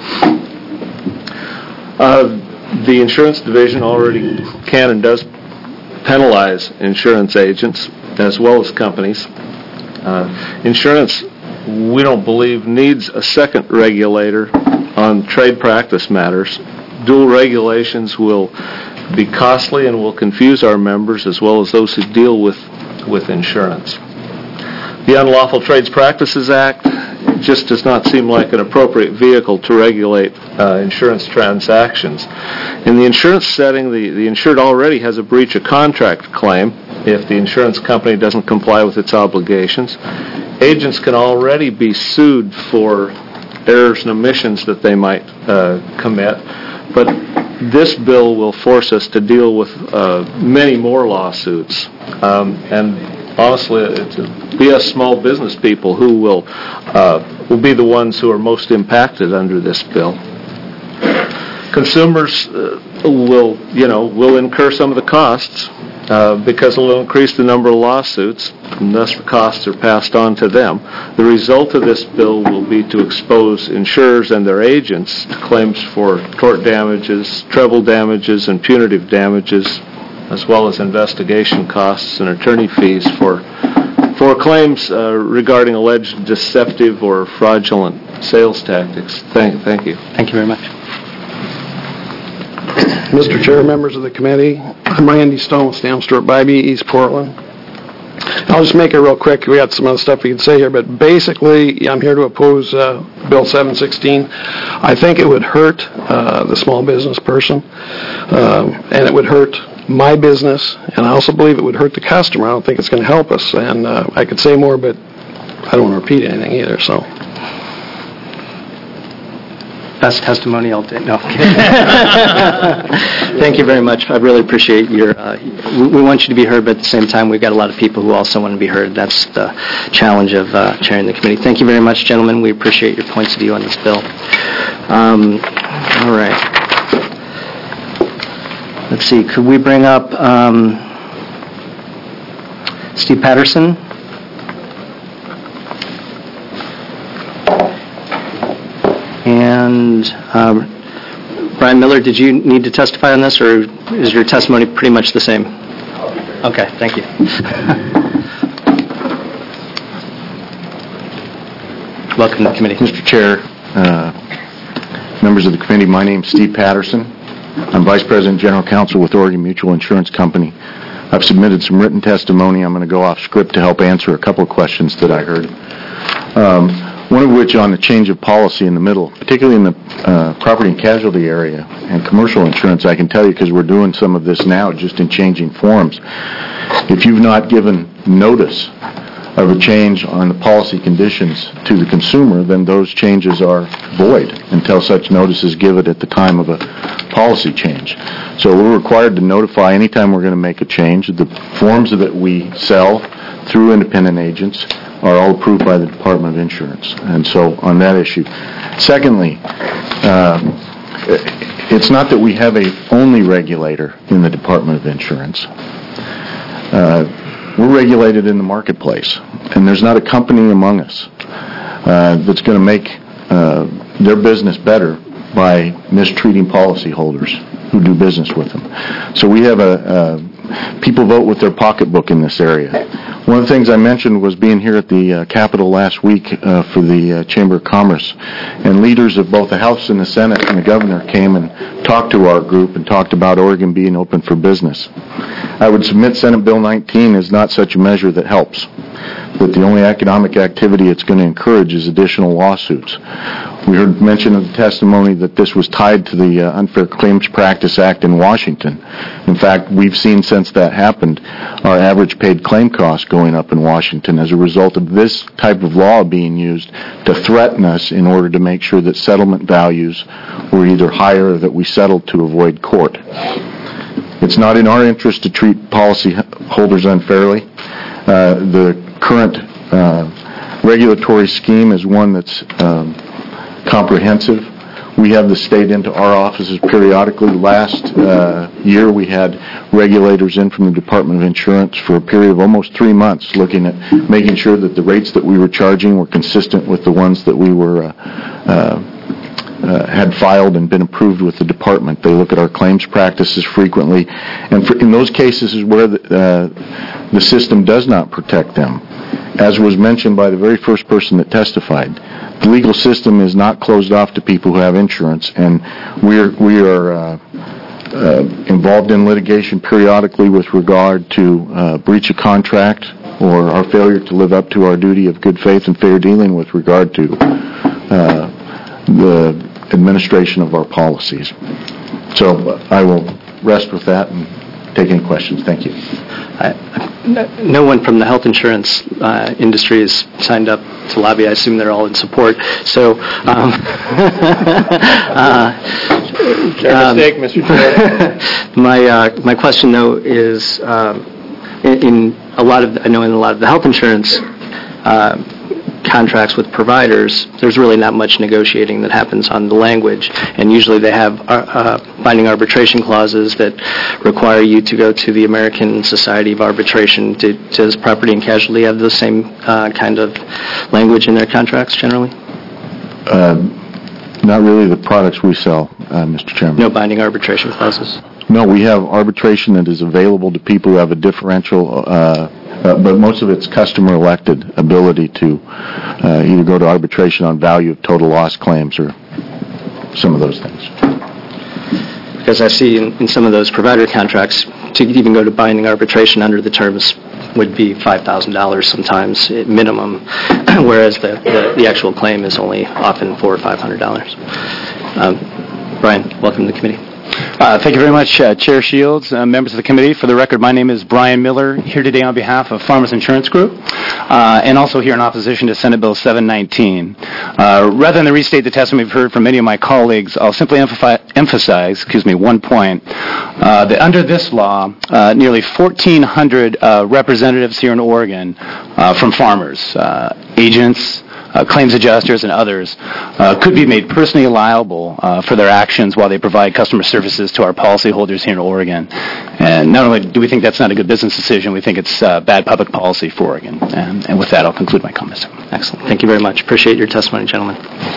The Insurance Division already can and does penalize insurance agents as well as companies. Insurance, we don't believe, needs a second regulator on trade practice matters. Dual regulations will be costly and will confuse our members as well as those who deal with insurance. The Unlawful Trades Practices Act just does not seem like an appropriate vehicle to regulate insurance transactions. In the insurance setting, the insured already has a breach of contract claim if the insurance company doesn't comply with its obligations. Agents can already be sued for errors and omissions that they might commit, but this bill will force us to deal with many more lawsuits. And honestly, it'll be us small business people who will be the ones who are most impacted under this bill. Consumers will incur some of the costs because it will increase the number of lawsuits, and thus the costs are passed on to them. The result of this bill will be to expose insurers and their agents to claims for tort damages, treble damages, and punitive damages, as well as investigation costs and attorney fees for claims regarding alleged deceptive or fraudulent sales tactics. Thank you. Thank you very much. Mr. Chair, members of the committee, I'm Randy Stone with Stam Stewart Bybee, East Portland. I'll just make it real quick. We got some other stuff we can say here, but basically, I'm here to oppose Bill 716. I think it would hurt the small business person, and it would hurt my business, and I also believe it would hurt the customer. I don't think it's going to help us, and I could say more, but I don't want to repeat anything either, so. Best testimony I'll take. No. Thank you very much. I really appreciate your, we want you to be heard, but at the same time, we've got a lot of people who also want to be heard. That's the challenge of chairing the committee. Thank you very much, gentlemen. We appreciate your points of view on this bill. All right. Let's see. Could we bring up Steve Patterson? And Brian Miller, did you need to testify on this, or is your testimony pretty much the same? Okay, thank you. Welcome to the committee. Mr. Chair, members of the committee, my name is Steve Patterson. I'm Vice President General Counsel with Oregon Mutual Insurance Company. I've submitted some written testimony. I'm going to go off script to help answer a couple of questions that I heard. One of which on the change of policy in the middle, particularly in the property and casualty area and commercial insurance, I can tell you because we're doing some of this now just in changing forms. If you've not given notice of a change on the policy conditions to the consumer, then those changes are void until such notice is given at the time of a policy change. So we're required to notify anytime we're going to make a change. The forms that we sell through independent agents are all approved by the Department of Insurance. And so on that issue. Secondly, it's not that we have a only regulator in the Department of Insurance. We're regulated in the marketplace, and there's not a company among us that's going to make their business better by mistreating policyholders who do business with them. So we have people vote with their pocketbook in this area. One of the things I mentioned was being here at the Capitol last week for the Chamber of Commerce, and leaders of both the House and the Senate and the Governor came and talked to our group and talked about Oregon being open for business. I would submit Senate Bill 19 is not such a measure that helps, that the only economic activity it's going to encourage is additional lawsuits. We heard mention of the testimony that this was tied to the Unfair Claims Practice Act in Washington. In fact, we've seen since that happened our average paid claim costs going up in Washington as a result of this type of law being used to threaten us in order to make sure that settlement values were either higher or that we settled to avoid court. It's not in our interest to treat policyholders unfairly. The current regulatory scheme is one that's comprehensive. We have the state into our offices periodically. Last year we had regulators in from the Department of Insurance for a period of almost 3 months looking at making sure that the rates that we were charging were consistent with the ones that we were had filed and been approved with the department. They look at our claims practices frequently, and in those cases is where the system does not protect them. As was mentioned by the very first person that testified, the legal system is not closed off to people who have insurance, and we are involved in litigation periodically with regard to breach of contract or our failure to live up to our duty of good faith and fair dealing with regard to the administration of our policies. So I will rest with that and take any questions. Thank you. No one from the health insurance industry has signed up to lobby. I assume they're all in support. So, mistake, Mr. Chair. my question though is in a lot of the health insurance contracts with providers, there's really not much negotiating that happens on the language, and usually they have binding arbitration clauses that require you to go to the American Society of Arbitration. Does property and casualty have the same kind of language in their contracts generally? Not really the products we sell, Mr. Chairman. No binding arbitration clauses? No, we have arbitration that is available to people who have a differential, but most of it's customer-elected ability to either go to arbitration on value of total loss claims or some of those things. Because I see in some of those provider contracts, to even go to binding arbitration under the terms would be $5,000 sometimes at minimum, whereas the actual claim is only often $400 or $500. Brian, welcome to the committee. Thank you very much, Chair Shields, members of the committee. For the record, my name is Brian Miller, here today on behalf of Farmers Insurance Group, and also here in opposition to Senate Bill 719. Rather than restate the testimony we've heard from many of my colleagues, I'll simply emphasize one point. That under this law, nearly 1,400 representatives here in Oregon from farmers, agents, claims adjusters, and others could be made personally liable for their actions while they provide customer services to our policyholders here in Oregon. And not only do we think that's not a good business decision, we think it's bad public policy for Oregon. And with that, I'll conclude my comments. Excellent. Thank you very much. Appreciate your testimony, gentlemen.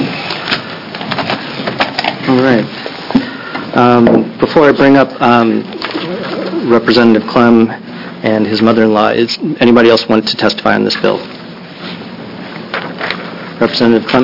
All right. Before I bring up Representative Clem and his mother-in-law, is anybody else want to testify on this bill? Representative Clem?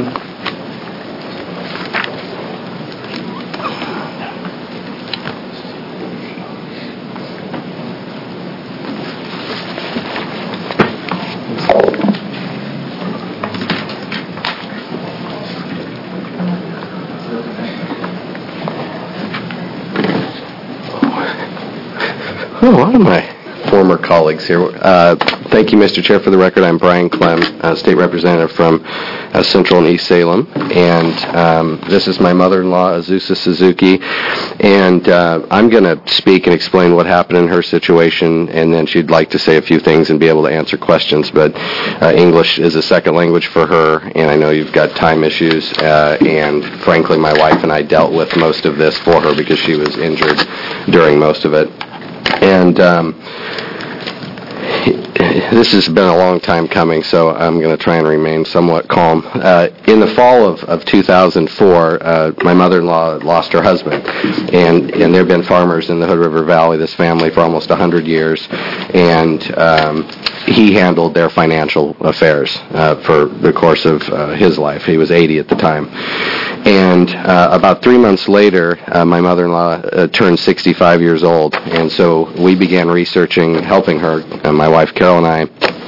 A lot of my former colleagues here. Thank you, Mr. Chair. For the record, I'm Brian Clem, State Representative from Central and East Salem, and this is my mother-in-law, Azusa Suzuki, and I'm going to speak and explain what happened in her situation, and then she'd like to say a few things and be able to answer questions, but English is a second language for her, and I know you've got time issues, and frankly, my wife and I dealt with most of this for her because she was injured during most of it. And this has been a long time coming, so I'm going to try and remain somewhat calm. In the fall of 2004, my mother-in-law lost her husband, and there have been farmers in the Hood River Valley, this family, for almost 100 years, and he handled their financial affairs for the course of his life. He was 80 at the time. And about 3 months later, my mother-in-law turned 65 years old, and so we began researching, helping her, my wife Carol and I,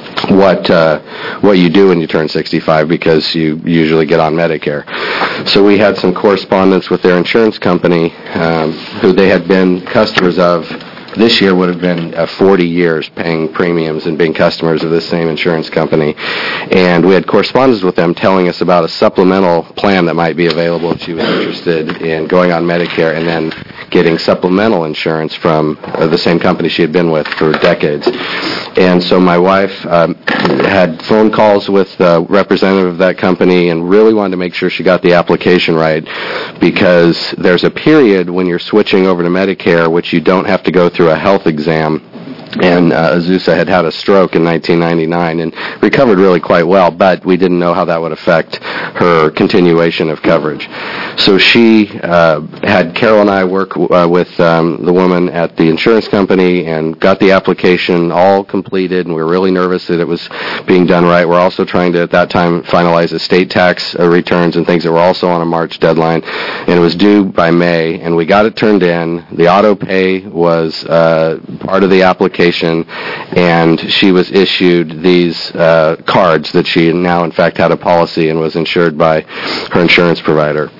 what you do when you turn 65, because you usually get on Medicare. So we had some correspondence with their insurance company, who they had been customers of. This year would have been 40 years paying premiums and being customers of this same insurance company. And we had correspondence with them telling us about a supplemental plan that might be available if she was interested in going on Medicare and then getting supplemental insurance from the same company she had been with for decades. And so my wife had phone calls with the representative of that company and really wanted to make sure she got the application right, because there's a period when you're switching over to Medicare which you don't have to go through a health exam. And Azusa had a stroke in 1999 and recovered really quite well, but we didn't know how that would affect her continuation of coverage. So she had Carol and I work with the woman at the insurance company and got the application all completed, and we were really nervous that it was being done right. We're also trying to, at that time, finalize estate tax returns and things that were also on a March deadline, and it was due by May, and we got it turned in. The auto pay was part of the application, and she was issued these cards that she now, in fact, had a policy and was insured by her insurance provider.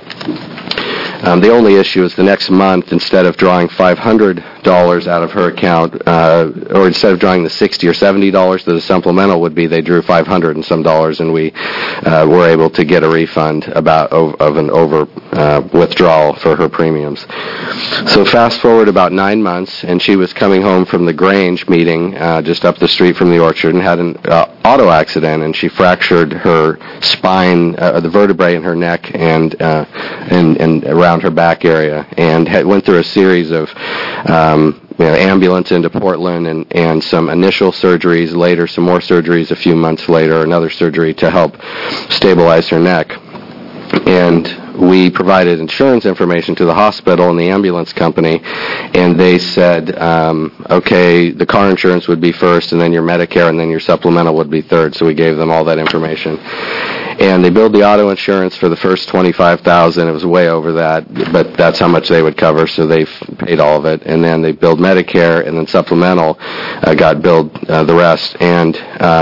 The only issue is the next month, instead of drawing $500 out of her account, or instead of drawing the $60 or $70 that a supplemental would be, they drew $500 and some dollars, and we were able to get a refund of an over withdrawal for her premiums. So fast forward about 9 months, and she was coming home from the Grange meeting just up the street from the Orchard and had an auto accident, and she fractured her spine, the vertebrae in her neck and around her back area, and went through a series of ambulance into Portland and some initial surgeries, later some more surgeries a few months later, another surgery to help stabilize her neck. And we provided insurance information to the hospital and the ambulance company, and they said, okay, the car insurance would be first, and then your Medicare, and then your supplemental would be third. So we gave them all that information. And they billed the auto insurance for the first $25,000. It was way over that, but that's how much they would cover, so they paid all of it. And then they billed Medicare, and then supplemental got billed the rest. And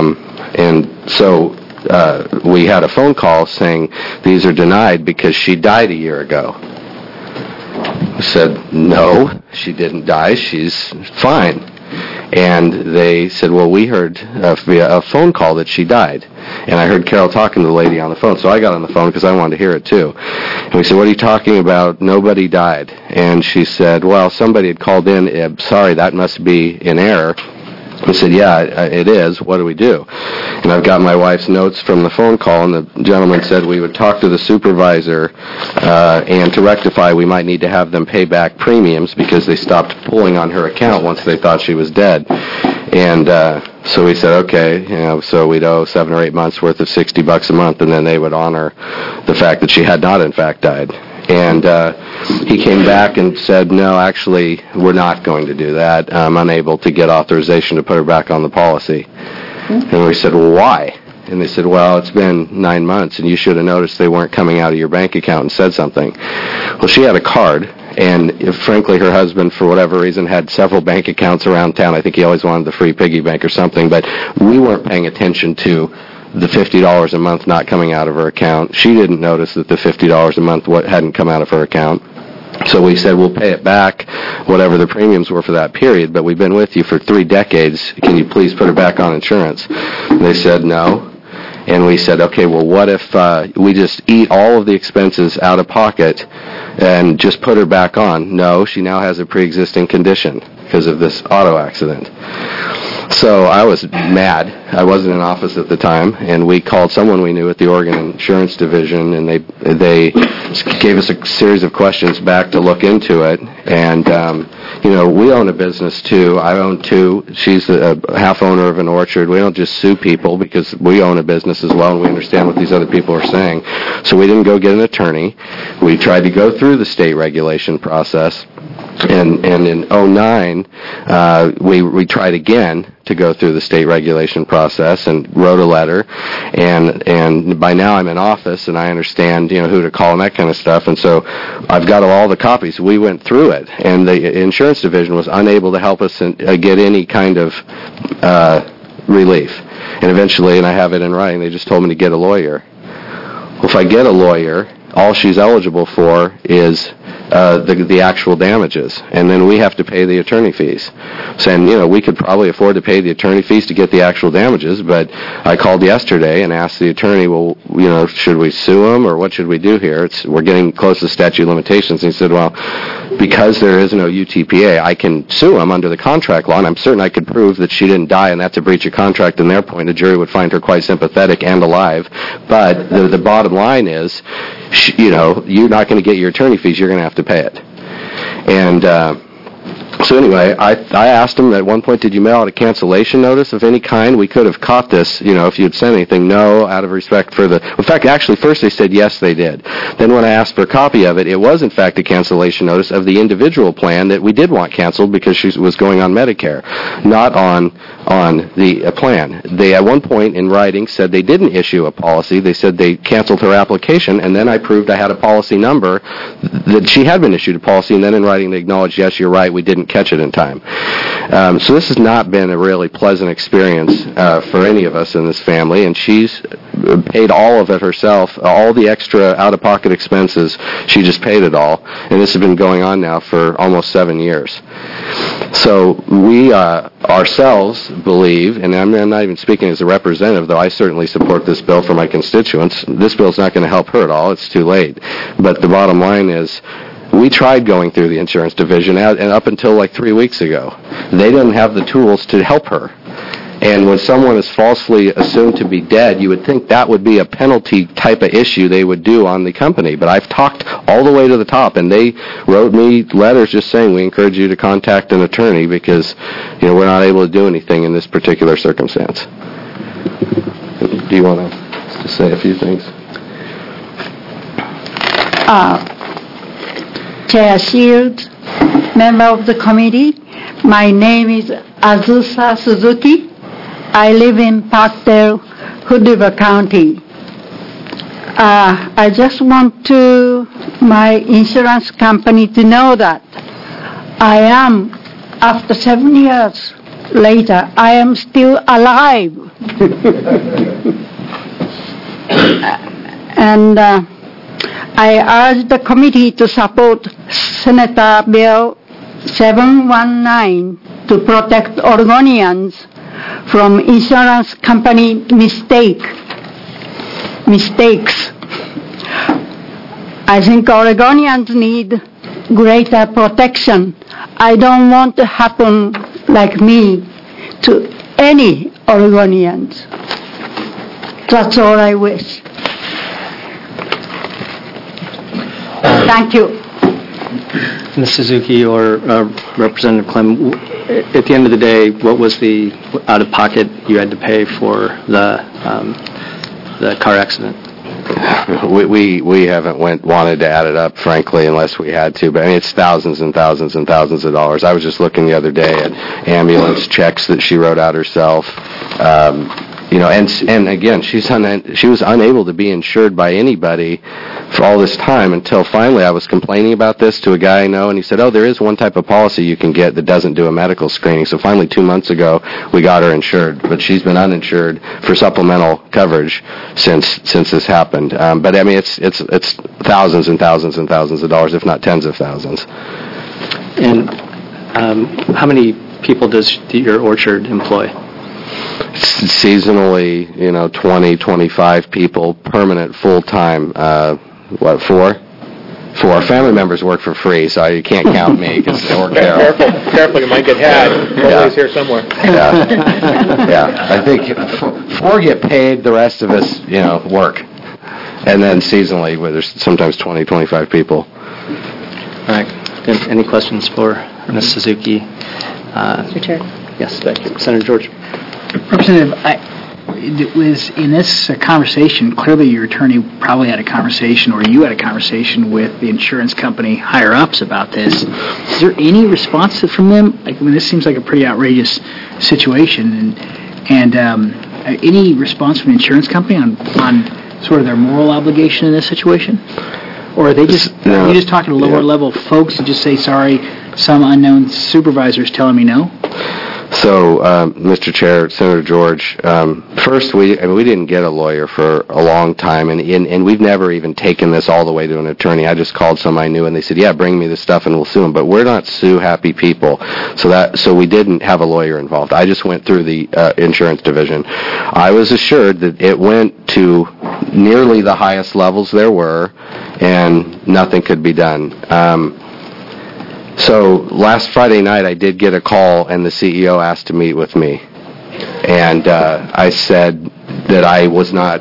so we had a phone call saying these are denied because she died a year ago. I said, no, she didn't die. She's fine. And they said, well, we heard via a phone call that she died. And I heard Carol talking to the lady on the phone, so I got on the phone because I wanted to hear it too. And we said, what are you talking about? Nobody died. And she said, well, somebody had called in. Sorry, that must be in error. I said, yeah, it is. What do we do? And I've got my wife's notes from the phone call, and the gentleman said we would talk to the supervisor, and to rectify, we might need to have them pay back premiums because they stopped pulling on her account once they thought she was dead. And so we said, okay, so we'd owe 7 or 8 months worth of $60 a month, and then they would honor the fact that she had not, in fact, died. And he came back and said, no, actually, we're not going to do that. I'm unable to get authorization to put her back on the policy. And we said, well, why? And they said, well, it's been 9 months, and you should have noticed they weren't coming out of your bank account and said something. Well, she had a card, and frankly, her husband, for whatever reason, had several bank accounts around town. I think he always wanted the free piggy bank or something, but we weren't paying attention to the $50 a month not coming out of her account. She didn't notice that the $50 a month hadn't come out of her account. So we said, we'll pay it back, whatever the premiums were for that period, but we've been with you for 3 decades. Can you please put her back on insurance? And they said no. And we said, okay, well, what if we just eat all of the expenses out of pocket and just put her back on? No, she now has a pre-existing condition because of this auto accident. So I was mad. I wasn't in office at the time, and we called someone we knew at the Oregon Insurance Division, and they gave us a series of questions back to look into it. And we own a business too. I own two. She's a half owner of an orchard. We don't just sue people because we own a business as well, and we understand what these other people are saying. So we didn't go get an attorney. We tried to go through the state regulation process. And in 2009, we tried again to go through the state regulation process and wrote a letter. And by now I'm in office and I understand, who to call and that kind of stuff. And so I've got all the copies. We went through it, and the insurance division was unable to help us get any kind of relief. And eventually, and I have it in writing, they just told me to get a lawyer. Well, if I get a lawyer, all she's eligible for is the actual damages, and then we have to pay the attorney fees. Saying, we could probably afford to pay the attorney fees to get the actual damages, but I called yesterday and asked the attorney, well, should we sue him, or what should we do here? We're getting close to statute of limitations. And he said, well, because there is no UTPA, I can sue him under the contract law, and I'm certain I could prove that she didn't die, and that's a breach of contract. In their point, the jury would find her quite sympathetic and alive. But the bottom line is, you're not going to get your attorney fees. You're going to have to pay it. And so anyway, I asked him at one point, did you mail out a cancellation notice of any kind? We could have caught this, if you had sent anything. No, out of respect for in fact, actually, first they said yes, they did. Then when I asked for a copy of it, it was in fact a cancellation notice of the individual plan that we did want canceled because she was going on Medicare, not on the plan. They, at one point in writing, said they didn't issue a policy. They said they canceled her application, and then I proved I had a policy number that she had been issued a policy, and then in writing they acknowledged, yes, you're right, we didn't catch it in time. So this has not been a really pleasant experience for any of us in this family, and she's paid all of it herself, all the extra out-of-pocket expenses, she just paid it all, and this has been going on now for almost 7 years. So we ourselves believe, and I'm not even speaking as a representative, though I certainly support this bill for my constituents. This bill's not going to help her at all. It's too late. But the bottom line is, we tried going through the insurance division, and up until like 3 weeks ago, they didn't have the tools to help her. And when someone is falsely assumed to be dead, you would think that would be a penalty type of issue they would do on the company. But I've talked all the way to the top, and they wrote me letters just saying, we encourage you to contact an attorney because we're not able to do anything in this particular circumstance. Do you want to say a few things? Chair Shields, member of the committee, my name is Azusa Suzuki. I live in Parkdale, Hood River County. I just want my insurance company to know that I am, after 7 years later, I am still alive. And I urge the committee to support Senator Bill 719 to protect Oregonians from insurance company mistakes. I think Oregonians need greater protection. I don't want to happen like me to any Oregonians. That's all I wish. Thank you. Ms. Suzuki or Representative Clem, at the end of the day, what was the out-of-pocket you had to pay for the car accident? We haven't wanted to add it up, frankly, unless we had to. But I mean, it's thousands and thousands and thousands of dollars. I was just looking the other day at ambulance checks that she wrote out herself. And again, she was unable to be insured by anybody for all this time until finally I was complaining about this to a guy I know, and he said, oh, there is one type of policy you can get that doesn't do a medical screening. So finally, 2 months ago, we got her insured, but she's been uninsured for supplemental coverage since this happened. But I mean, it's thousands and thousands and thousands of dollars, if not tens of thousands. And how many people does your orchard employ? Seasonally, 20, 25 people, permanent, full-time, 4? for family members work for free, so you can't count me because they work there. Careful, you might get had. Always here somewhere. Yeah. I think 4 get paid, the rest of us, work. And then seasonally, where there's sometimes 20, 25 people. All right. Any questions for Ms. Suzuki? Mr. Chair. Yes, thank you. Senator George. Representative, it was in this conversation, clearly your attorney probably had a conversation, or you had a conversation with the insurance company higher-ups about this. Is there any response from them? This seems like a pretty outrageous situation, and any response from the insurance company on sort of their moral obligation in this situation? Or are they just, are you just talking to lower-level folks and just say, sorry, some unknown supervisor's telling me no? So, Mr. Chair, Senator George, first, we didn't get a lawyer for a long time, and we've never even taken this all the way to an attorney. I just called some I knew, and they said, yeah, bring me the stuff, and we'll sue them. But we're not sue-happy people, so we didn't have a lawyer involved. I just went through the insurance division. I was assured that it went to nearly the highest levels there were, and nothing could be done. So last Friday night, I did get a call, and the CEO asked to meet with me. And I said that I was not,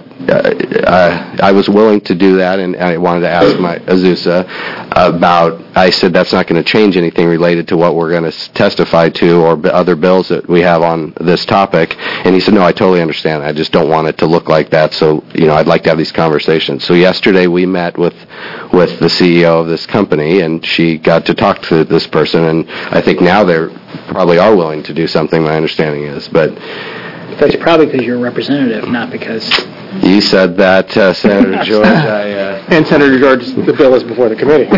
I was willing to do that, and I wanted to ask my Azusa about, I said that's not going to change anything related to what we're going to testify to or other bills that we have on this topic. And he said, no, I totally understand. I just don't want it to look like that, so, I'd like to have these conversations. So yesterday we met with the CEO of this company, and she got to talk to this person, and I think now they probably are willing to do something, my understanding is. But that's probably because you're a representative, not because... You said that, Senator George. And Senator George, the bill is before the committee.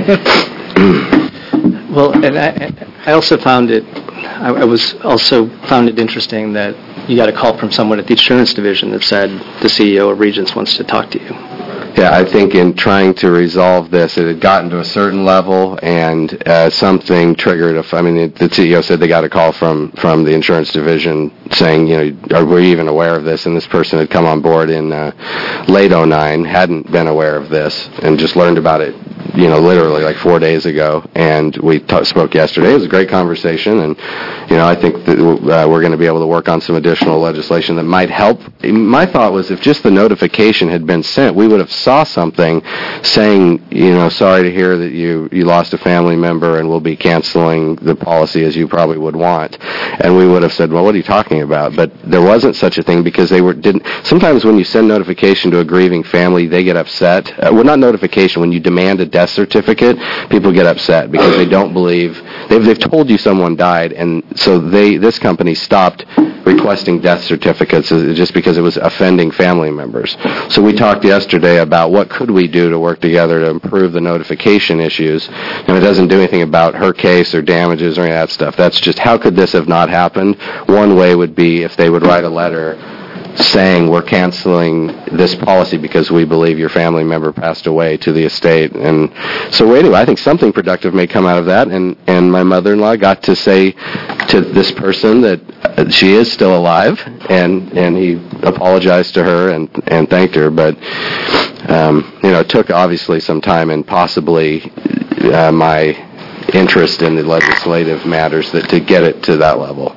Well, and I also found it, I was also found it interesting that you got a call from someone at the insurance division that said the CEO of Regents wants to talk to you. Yeah, I think in trying to resolve this, it had gotten to a certain level, and something triggered. The CEO said they got a call from the insurance division saying, were you even aware of this? And this person had come on board in late 2009, hadn't been aware of this, and just learned about it, literally like 4 days ago. And we spoke yesterday. It was a great conversation, and I think that we're going to be able to work on some additional legislation that might help. My thought was if just the notification had been sent, we would have saw something saying, sorry to hear that you lost a family member and we'll be canceling the policy as you probably would want. And we would have said, well, what are you talking about? But there wasn't such a thing because sometimes when you send notification to a grieving family, they get upset. Well, not notification, when you demand a death certificate, people get upset because they don't believe, they've told you someone died, and so this company stopped requesting death certificates just because it was offending family members. So we talked yesterday about what could we do to work together to improve the notification issues. And it doesn't do anything about her case or damages or any of that stuff. That's just how could this have not happened? One way would be if they would write a letter saying we're canceling this policy because we believe your family member passed away to the estate. And so anyway, I think something productive may come out of that. And my mother-in-law got to say to this person that she is still alive, and he apologized to her and thanked her. But it took obviously some time, and possibly my interest in the legislative matters to get it to that level.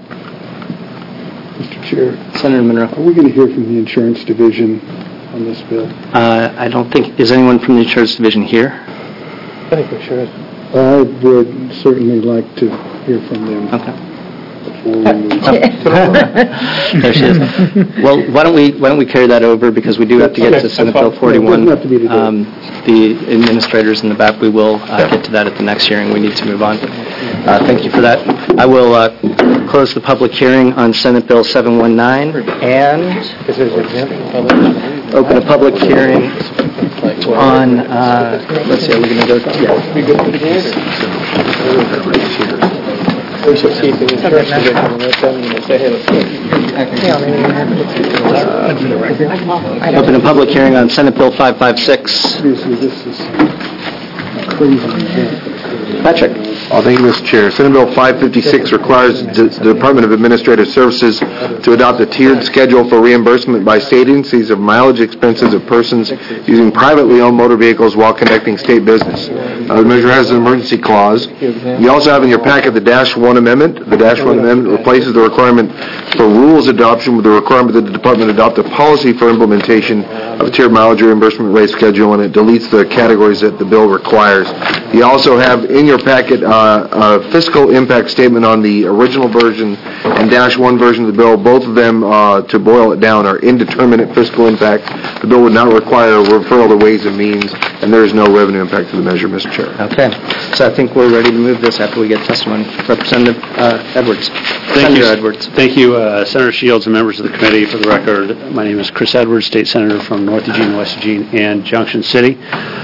Mr. Chair. Senator Monroe. Are we going to hear from the insurance division on this bill? I don't think, is anyone from the insurance division here? I think we should. I would certainly like to hear from them. Okay. Before we move. There she is. Well, why don't we carry that over, because we do have to get to Senate Bill 41. The administrators in the back, we will get to that at the next hearing. We need to move on. Thank you for that. I will close the public hearing on Senate Bill 719 and open a public hearing on, let's see, are we going to go? Yeah. Open a public hearing on Senate Bill 556. This is crazy. Patrick. Thank you, Mr. Chair. Senate Bill 556 requires the Department of Administrative Services to adopt a tiered schedule for reimbursement by state agencies of mileage expenses of persons using privately owned motor vehicles while conducting state business. The measure has an emergency clause. You also have in your packet the -1 amendment. The -1 amendment replaces the requirement for rules adoption with the requirement that the department adopt a policy for implementation of a tiered mileage reimbursement rate schedule, and it deletes the categories that the bill requires. You also have in your packet a fiscal impact statement on the original version and -1 version of the bill. Both of them, to boil it down, are indeterminate fiscal impact. The bill would not require a referral to Ways and Means, and there is no revenue impact to the measure, Mr. Chair. Okay. So I think we're ready to move this after we get testimony. Representative Edwards. Thank you, Senator Edwards. Thank you, Senator Shields and members of the committee. For the record, my name is Chris Edwards, State Senator from North Eugene, West Eugene, and Junction City.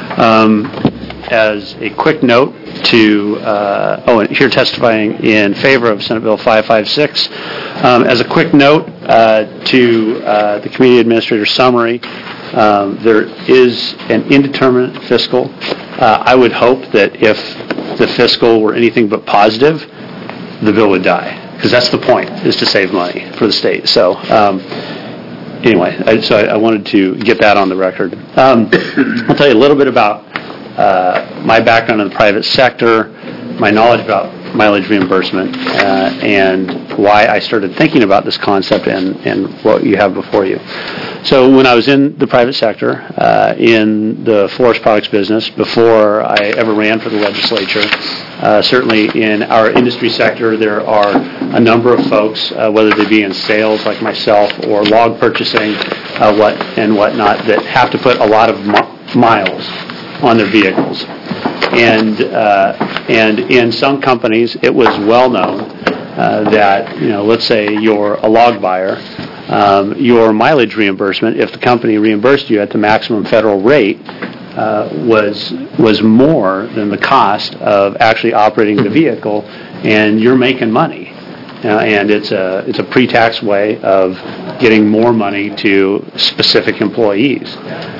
As a quick note and here testifying in favor of Senate Bill 556. As a quick note to the committee administrator's summary, there is an indeterminate fiscal. I would hope that if the fiscal were anything but positive, the bill would die, because that's the point, is to save money for the state. So anyway, I wanted to get that on the record. I'll tell you a little bit about my background in the private sector, my knowledge about mileage reimbursement, and why I started thinking about this concept and what you have before you. So when I was in the private sector, in the forest products business, before I ever ran for the legislature, certainly in our industry sector, there are a number of folks, whether they be in sales like myself or log purchasing and whatnot, that have to put a lot of miles on their vehicles. And in some companies, it was well known that, let's say you're a log buyer, your mileage reimbursement, if the company reimbursed you at the maximum federal rate, was more than the cost of actually operating the vehicle, and you're making money. And it's a pre-tax way of getting more money to specific employees.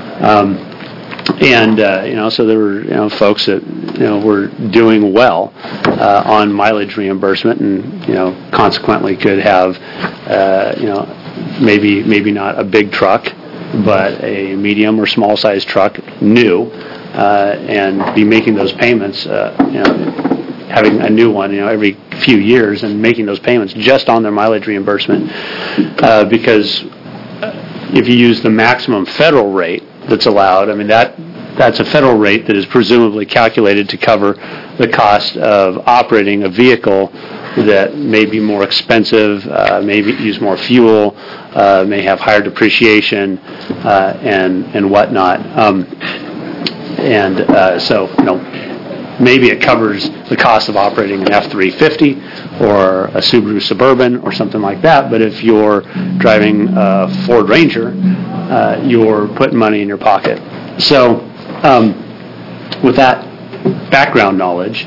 So there were, folks that, were doing well on mileage reimbursement, and, consequently could have, maybe not a big truck, but a medium or small size truck, new, and be making those payments, having a new one, every few years, and making those payments just on their mileage reimbursement, because if you use the maximum federal rate that's allowed, that's a federal rate that is presumably calculated to cover the cost of operating a vehicle that may be more expensive, maybe use more fuel, may have higher depreciation, and whatnot. So maybe it covers the cost of operating an F-350 or a Subaru Suburban or something like that, but if you're driving a Ford Ranger, you're putting money in your pocket. So with that background knowledge,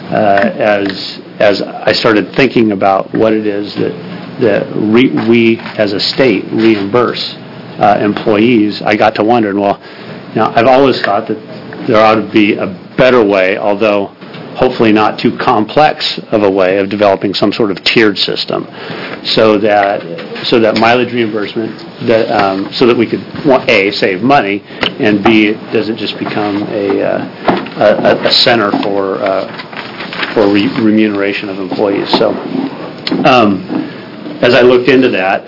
as I started thinking about what it is that we as a state reimburse employees, I got to wondering, I've always thought that there ought to be a better way, although hopefully not too complex of a way of developing some sort of tiered system, so that mileage reimbursement, so that we could, A, save money, and B, it doesn't just become a center for remuneration of employees. So as I looked into that,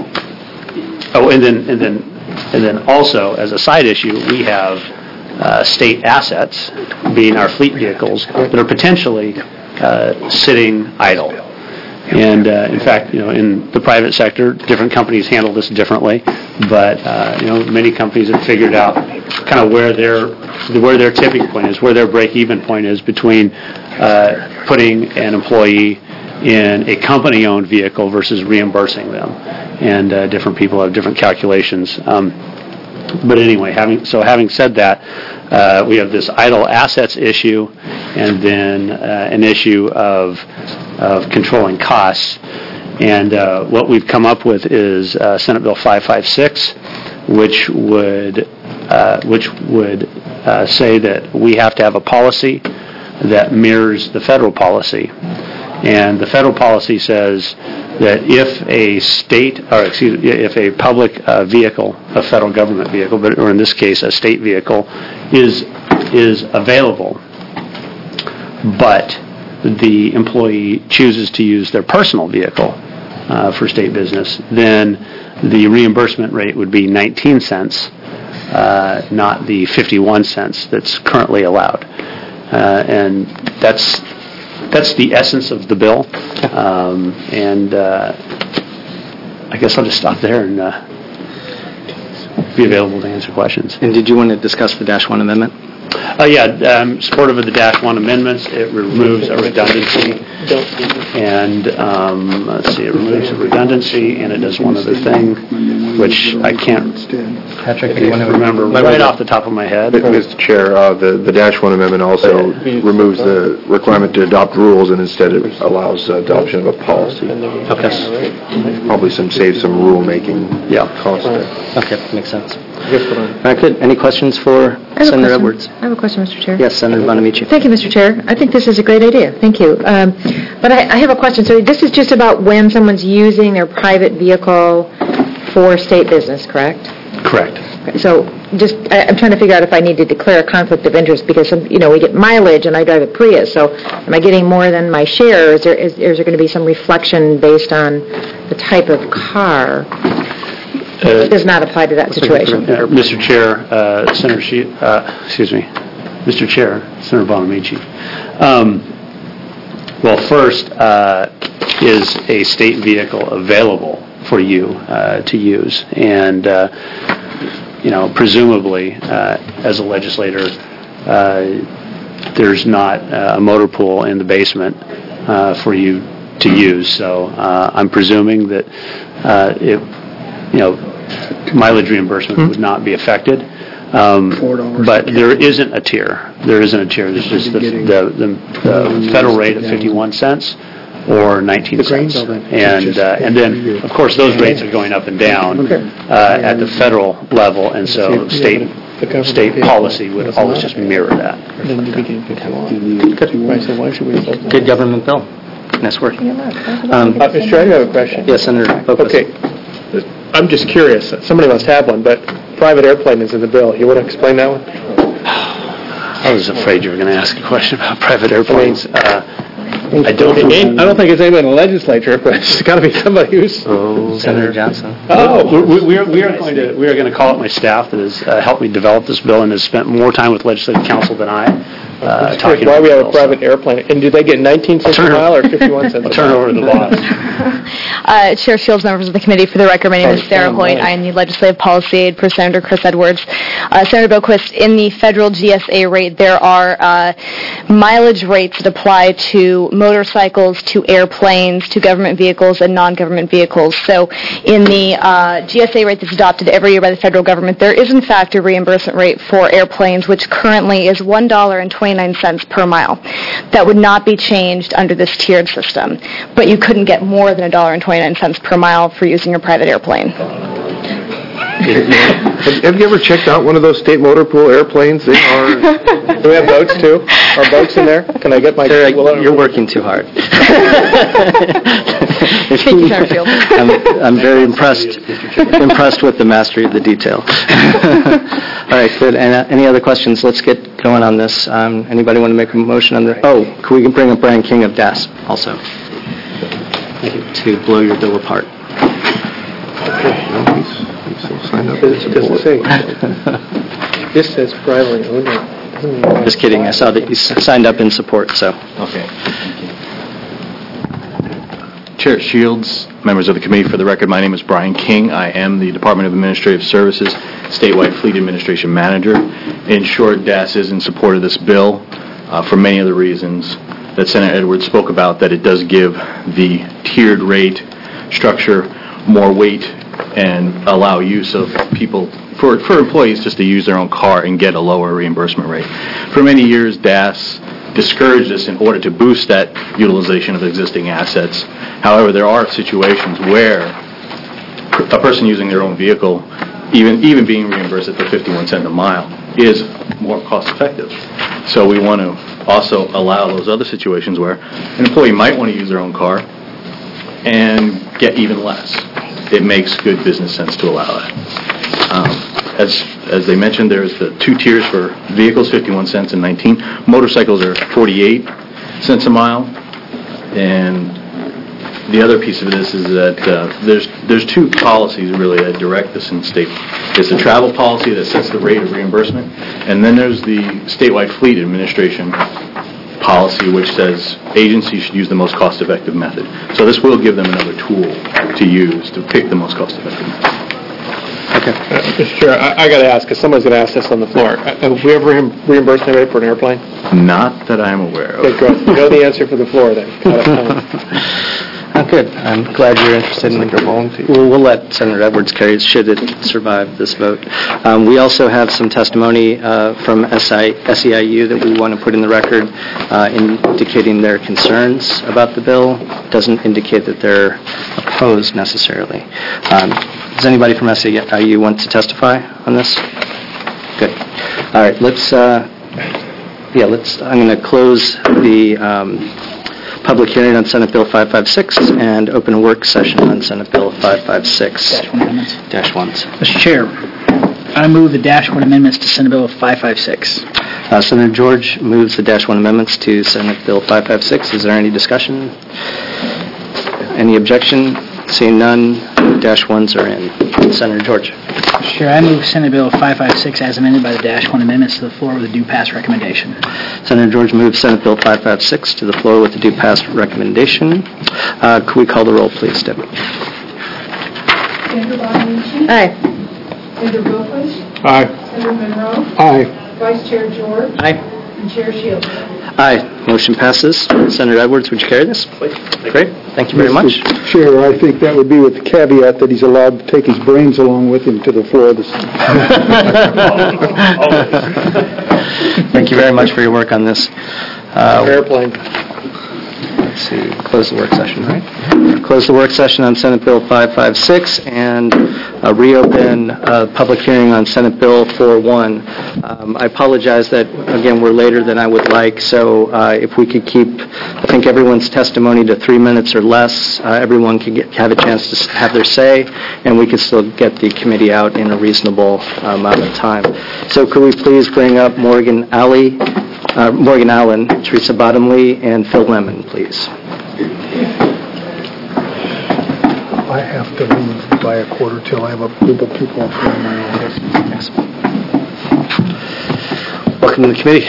and then also as a side issue, we have state assets, being our fleet vehicles, that are potentially sitting idle. And in fact, in the private sector, different companies handle this differently, but many companies have figured out kind of where their tipping point is, where their break-even point is between putting an employee in a company-owned vehicle versus reimbursing them. And different people have different calculations. But anyway, having said that, we have this idle assets issue, and then an issue of controlling costs. And what we've come up with is Senate Bill 556, which would say that we have to have a policy that mirrors the federal policy. And the federal policy says that if a public vehicle, a federal government vehicle, or in this case a state vehicle, is available, but the employee chooses to use their personal vehicle for state business, then the reimbursement rate would be 19 cents, not the 51 cents that's currently allowed. And that's the essence of the bill. And I guess I'll just stop there and be available to answer questions. And did you want to discuss the Dash 1 amendment? Supportive of the Dash 1 amendments. It removes a redundancy. And, it removes a redundancy, and it does one other thing, which I can't remember right off the top of my head. Mr. Chair, the Dash 1 amendment also removes the requirement to adopt rules, and instead it allows adoption of a policy. Okay. Probably save some rulemaking costs there. Okay, makes sense. All right, good. Any questions for Senator Edwards? I have a question, Mr. Chair. Yes, Senator Bonamici. Thank you, Mr. Chair. I think this is a great idea. Thank you. But I have a question. So this is just about when someone's using their private vehicle for state business, correct? Correct. Okay, so I'm trying to figure out if I need to declare a conflict of interest because, we get mileage and I drive a Prius. So am I getting more than my share? Is there going to be some reflection based on the type of car? It does not apply to that situation. Mr. Chair, Mr. Chair, Senator Bonamici. Well, first, is a state vehicle available for you to use? And, presumably, as a legislator, there's not a motor pool in the basement for you to use. So I'm presuming that mileage reimbursement would not be affected. But there isn't a tier. There's just the federal rate of 51 cents or 19 cents. And then, of course, those rates are going up and down at the federal level, and so state policy would always just mirror that. Good government bill. Nice work. Mr. Chair, I have a question. Yes, Senator Focus. Okay. I'm just curious. Somebody must have one, but private airplane is in the bill. You want to explain that one? I was afraid you were going to ask a question about private airplanes. I don't think it's anybody in the legislature, but it's got to be somebody who's... Senator Johnson. We are going to call up my staff that has helped me develop this bill and has spent more time with legislative counsel than I. Why we have a private airplane, and do they get 19 cents a mile or 51 cents a mile? I'll turn over to the boss. Chair Shields, members of the committee, for the record, my name is Sarah Hoyt. I am the legislative policy aide for Senator Chris Edwards. Senator Boquist, in the federal GSA rate, there are mileage rates that apply to motorcycles, to airplanes, to government vehicles, and non-government vehicles. So in the GSA rate that's adopted every year by the federal government, there is, in fact, a reimbursement rate for airplanes, which currently is $1.29 per mile. That would not be changed under this tiered system, but you couldn't get more than $1.29 per mile for using your private airplane. Have you ever checked out one of those state motor pool airplanes? They are... Do we have boats, too? Are boats in there? Can I get my... Sir, you're working too hard. Thank you, Senator Field. I'm very impressed with the mastery of the detail. All right, good. And any other questions? Let's get going on this. Anybody want to make a motion on the... Oh, we can bring up Brian King of DAS also to blow your bill apart. This says privately owned. Just kidding. I saw that you signed up in support, so. Okay. Chair Shields, members of the committee, for the record, my name is Brian King. I am the Department of Administrative Services Statewide Fleet Administration Manager. In short, DAS is in support of this bill for many of the reasons that Senator Edwards spoke about, that it does give the tiered rate structure more weight and allow use of people, for employees just to use their own car and get a lower reimbursement rate. For many years, DAS discouraged us in order to boost that utilization of existing assets. However, there are situations where a person using their own vehicle, even being reimbursed at the 51 cents a mile, is more cost-effective. So we want to also allow those other situations where an employee might want to use their own car and get even less. It makes good business sense to allow that. As they mentioned, there's the 2 tiers for vehicles, 51 cents and 19. Motorcycles are 48 cents a mile. And the other piece of this is that there's 2 policies really that direct this in the state. There's the travel policy that sets the rate of reimbursement, and then there's the statewide fleet administration policy, which says agencies should use the most cost-effective method. So this will give them another tool to use to pick the most cost-effective method. Okay. Mr. Chair, I got to ask, because someone's going to ask this on the floor. Have we ever reimbursed anybody for an airplane? Not that I'm aware of. Okay, good. You know the answer for the floor, then. Good. I'm glad you're interested in it. We'll let Senator Edwards carry it should it survive this vote. We also have some testimony from SEIU that we want to put in the record indicating their concerns about the bill. Doesn't indicate that they're opposed necessarily. Does anybody from SEIU want to testify on this? Good. All right. I'm going to close the public hearing on Senate Bill 556 and open a work session on Senate Bill 556. Dash-1s. Mr. Chair, I move the Dash-1 amendments to Senate Bill 556. Senator George moves the Dash-1 amendments to Senate Bill 556. Is there any discussion? Any objection? Seeing none, Dash-1s are in. Senator George. Mr. Chair, I move Senate Bill 556 as amended by the Dash-1 amendments to the floor with a due pass recommendation. Senator George moves Senate Bill 556 to the floor with a due pass recommendation. Could we call the roll, please, Debbie? Senator Bonamici? Aye. Senator Wilkins? Aye. Senator Monroe? Aye. Vice Chair George? Aye. And Chair Shields? Aye. Motion passes. Senator Edwards, would you carry this? Great. Thank you very much. Mr. Chair, I think that would be with the caveat that he's allowed to take his brains along with him to the floor of the Senate. Thank you very much for your work on this. Airplane. Let's see. Close the work session, right? Close the work session on Senate Bill 556 and reopen public hearing on Senate Bill 41. I apologize that, again, we're later than I would like, so if we could keep, I think, everyone's testimony to 3 minutes or less, everyone could have a chance to have their say, and we could still get the committee out in a reasonable amount of time. So could we please bring up Morgan Allen, Teresa Bottomley, and Phil Lemon, please. I have to leave by 1:15 I have a group of people in front of my office. Yes. Welcome to the committee.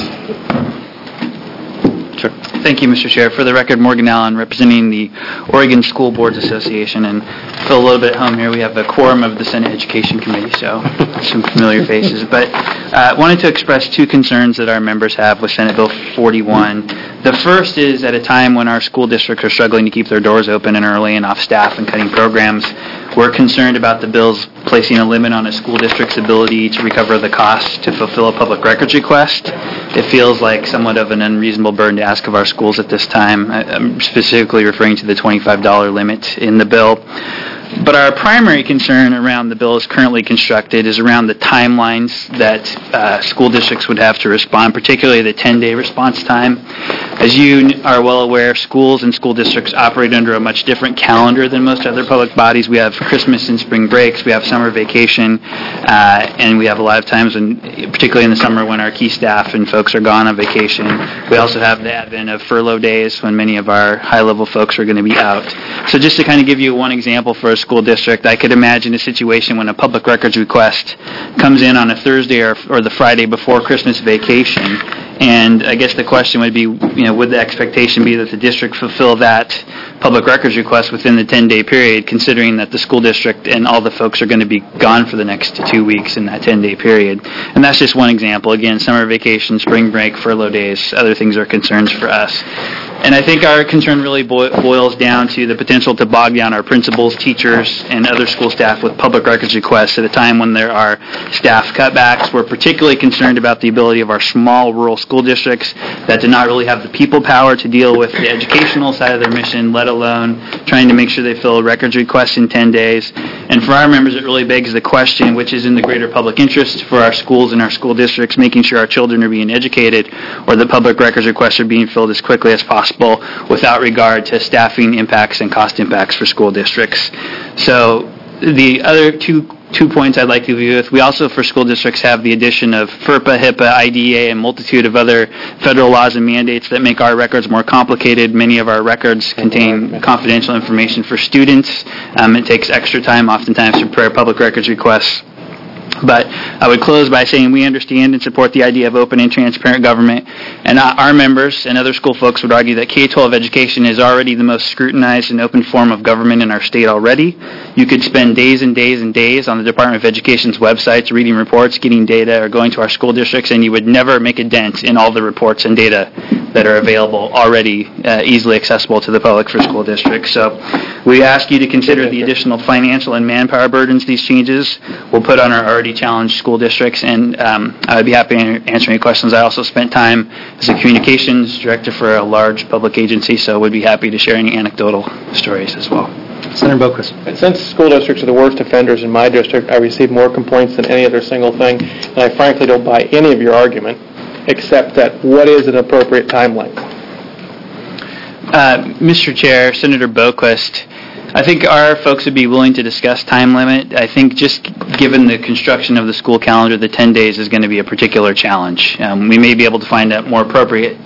Sure. Thank you, Mr. Chair. For the record, Morgan Allen, representing the Oregon School Boards Association, and feel a little bit at home here. We have a quorum of the Senate Education Committee, so some familiar faces. But wanted to express 2 concerns that our members have with Senate Bill 41. The first is at a time when our school districts are struggling to keep their doors open and early and off staff and cutting programs, we're concerned about the bills placing a limit on a school district's ability to recover the cost to fulfill a public records request. It feels like somewhat of an unreasonable burden to ask of our schools at this time. I'm specifically referring to the $25 limit in the bill. But our primary concern around the bill as currently constructed is around the timelines that school districts would have to respond, particularly the 10-day response time. As you are well aware, schools and school districts operate under a much different calendar than most other public bodies. We have Christmas and spring breaks, we have summer vacation, and we have a lot of times, when, particularly in the summer, when our key staff and folks are gone on vacation. We also have the advent of furlough days when many of our high-level folks are going to be out. So just to kind of give you one example for a school district, I could imagine a situation when a public records request comes in on a Thursday or the Friday before Christmas vacation, and I guess the question would be, would the expectation be that the district fulfill that public records request within the 10-day period, considering that the school district and all the folks are going to be gone for the next 2 weeks in that 10-day period? And that's just one example. Again, summer vacation, spring break, furlough days, other things are concerns for us. And I think our concern really boils down to the potential to bog down our principals, teachers, and other school staff with public records requests at a time when there are staff cutbacks. We're particularly concerned about the ability of our small rural school districts that do not really have the people power to deal with the educational side of their mission, let alone trying to make sure they fill records requests in 10 days. And for our members, it really begs the question, which is in the greater public interest for our schools and our school districts, making sure our children are being educated or the public records requests are being filled as quickly as possible without regard to staffing impacts and cost impacts for school districts. So the other two points I'd like to leave you with, we also for school districts have the addition of FERPA, HIPAA, IDEA, and multitude of other federal laws and mandates that make our records more complicated. Many of our records contain confidential information for students. It takes extra time oftentimes to prepare public records requests. But I would close by saying we understand and support the idea of open and transparent government, and our members and other school folks would argue that K-12 education is already the most scrutinized and open form of government in our state already. You could spend days and days and days on the Department of Education's websites reading reports, getting data, or going to our school districts, and you would never make a dent in all the reports and data that are available already easily accessible to the public for school districts. So we ask you to consider the additional financial and manpower burdens these changes will put on our already challenged school districts, and I would be happy to answer any questions. I also spent time as a communications director for a large public agency, so would be happy to share any anecdotal stories as well. Senator Boquist. And since school districts are the worst offenders in my district, I receive more complaints than any other single thing, and I frankly don't buy any of your argument, except that what is an appropriate time length? Mr. Chair, Senator Boquist, I think our folks would be willing to discuss time limit. I think just given the construction of the school calendar, the 10 days is going to be a particular challenge. We may be able to find a more appropriate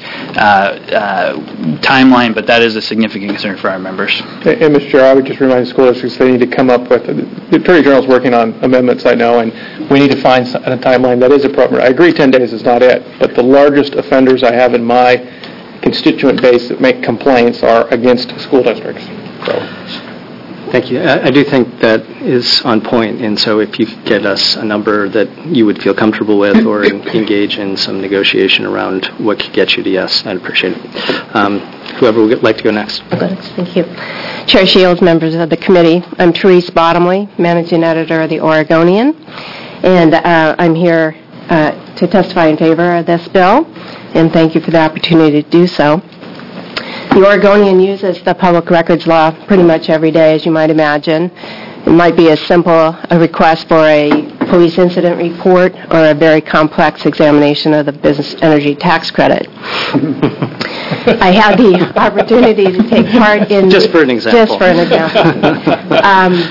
timeline, but that is a significant concern for our members. And Mr. Chair, I would just remind school districts they need to come up with, the Attorney General is working on amendments, I know, and we need to find a timeline that is appropriate. I agree 10 days is not it, but the largest offenders I have in my constituent base that make complaints are against school districts. So. Thank you. I do think that is on point, and so if you could get us a number that you would feel comfortable with or engage in some negotiation around what could get you to yes, I'd appreciate it. Whoever would like to go next. Thank you. Chair Shields, members of the committee, I'm Therese Bottomley, Managing Editor of The Oregonian, and I'm here to testify in favor of this bill, and thank you for the opportunity to do so. The Oregonian uses the public records law pretty much every day, as you might imagine. It might be as simple a request for a police incident report or a very complex examination of the business energy tax credit. I had the opportunity to take part in... Just for an example. Just for an example.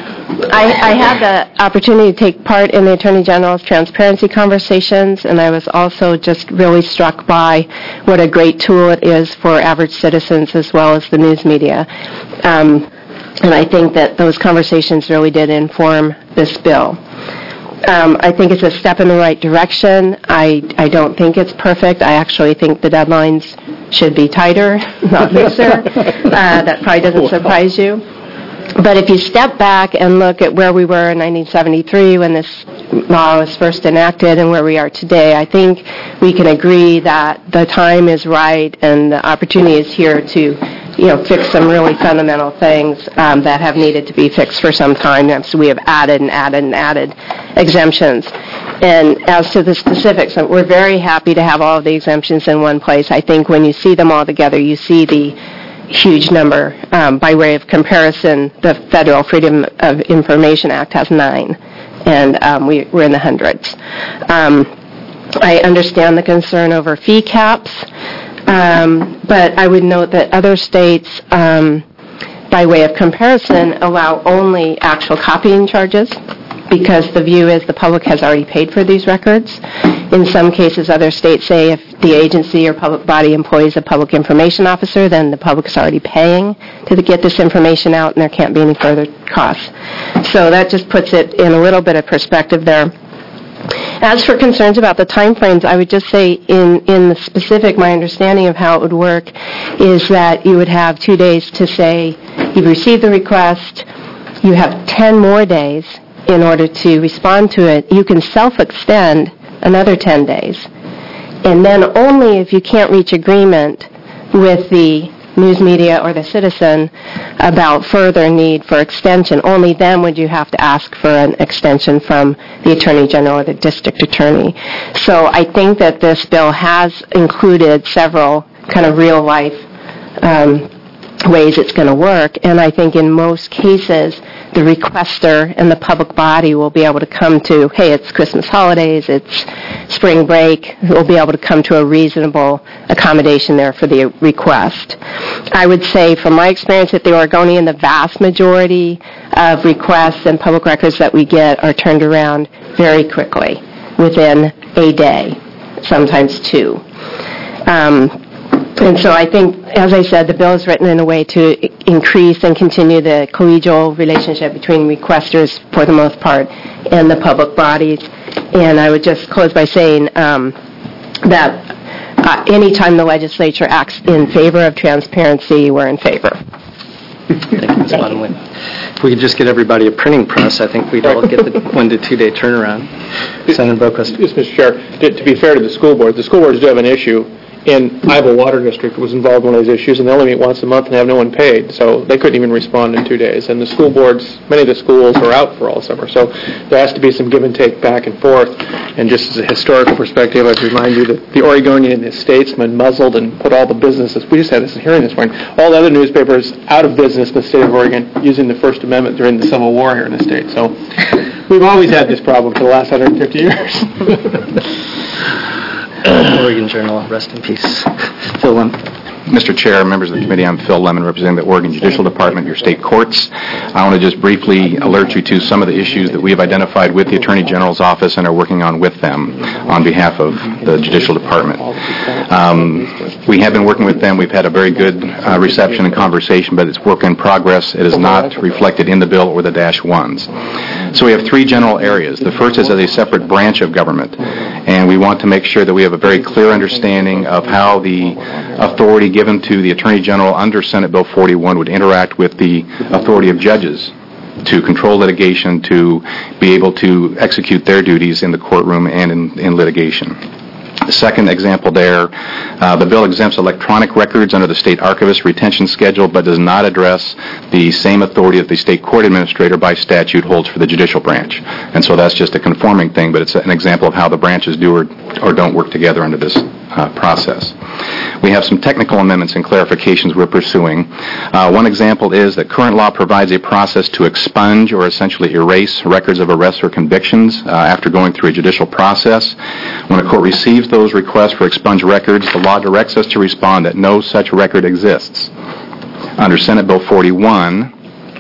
I had the opportunity to take part in the Attorney General's transparency conversations, and I was also just really struck by what a great tool it is for average citizens as well as the news media. And I think that those conversations really did inform this bill. I think it's a step in the right direction. I don't think it's perfect. I actually think the deadlines should be tighter, not looser. That probably doesn't surprise you. But if you step back and look at where we were in 1973 when this law was first enacted and where we are today, I think we can agree that the time is right and the opportunity is here to fix some really fundamental things that have needed to be fixed for some time. So we have added exemptions. And as to the specifics, we're very happy to have all of the exemptions in one place. I think when you see them all together, you see the huge number. By way of comparison, the Federal Freedom of Information Act has 9, and we're in the hundreds. I understand the concern over fee caps, but I would note that other states, by way of comparison, allow only actual copying charges because the view is the public has already paid for these records. In some cases, other states say if the agency or public body employs a public information officer, then the public is already paying to get this information out and there can't be any further costs. So that just puts it in a little bit of perspective there. As for concerns about the timeframes, I would just say in the specific, my understanding of how it would work is that you would have 2 days to say you've received the request, you have 10 more days in order to respond to it. You can self-extend another 10 days. And then only if you can't reach agreement with the news media or the citizen about further need for extension. Only then would you have to ask for an extension from the Attorney General or the District Attorney. So I think that this bill has included several kind of real-life ways it's going to work, and I think in most cases the requester and the public body will be able to come to, hey, it's Christmas holidays, it's spring break, we'll be able to come to a reasonable accommodation there for the request. I would say from my experience at the Oregonian, the vast majority of requests and public records that we get are turned around very quickly, within a day, sometimes two. And so I think, as I said, the bill is written in a way to increase and continue the collegial relationship between requesters, for the most part, and the public bodies. And I would just close by saying that any time the legislature acts in favor of transparency, we're in favor. Thank you, Ms. Bottomley. If we could just get everybody a printing press, I think we'd all get the 1 to 2 day turnaround. Senator Boquist. Yes, Mr. Chair. To be fair to the school boards do have an issue. And Iowa Water District was involved in one of those issues, and they only meet once a month and have no one paid, so they couldn't even respond in 2 days. And the school boards, many of the schools are out for all summer, so there has to be some give and take back and forth. And just as a historical perspective, I'd remind you that the Oregonian and the Statesman muzzled and put all the businesses, we just had this hearing this morning, all the other newspapers out of business in the state of Oregon using the First Amendment during the Civil War here in the state. So we've always had this problem for the last 150 years. Oregon Journal, rest in peace. Phil Lemon. Mr. Chair, members of the committee, I'm Phil Lemon, representing the Oregon Judicial Department, your state courts. I want to just briefly alert you to some of the issues that we have identified with the Attorney General's office and are working on with them on behalf of the Judicial Department. We have been working with them. We've had a very good reception and conversation, but it's work in progress. It is not reflected in the bill or the -1s. So we have 3 general areas. The first is as a separate branch of government, and we want to make sure that we have a very clear understanding of how the authority given to the Attorney General under Senate Bill 41 would interact with the authority of judges to control litigation, to be able to execute their duties in the courtroom and in litigation. The second example there, the bill exempts electronic records under the state archivist retention schedule, but does not address the same authority that the state court administrator by statute holds for the judicial branch. And so that's just a conforming thing, but it's an example of how the branches do or don't work together under this process. We have some technical amendments and clarifications we're pursuing. One example is that current law provides a process to expunge or essentially erase records of arrests or convictions after going through a judicial process. When a court receives those requests for expunged records, the law directs us to respond that no such record exists. Under Senate Bill 41,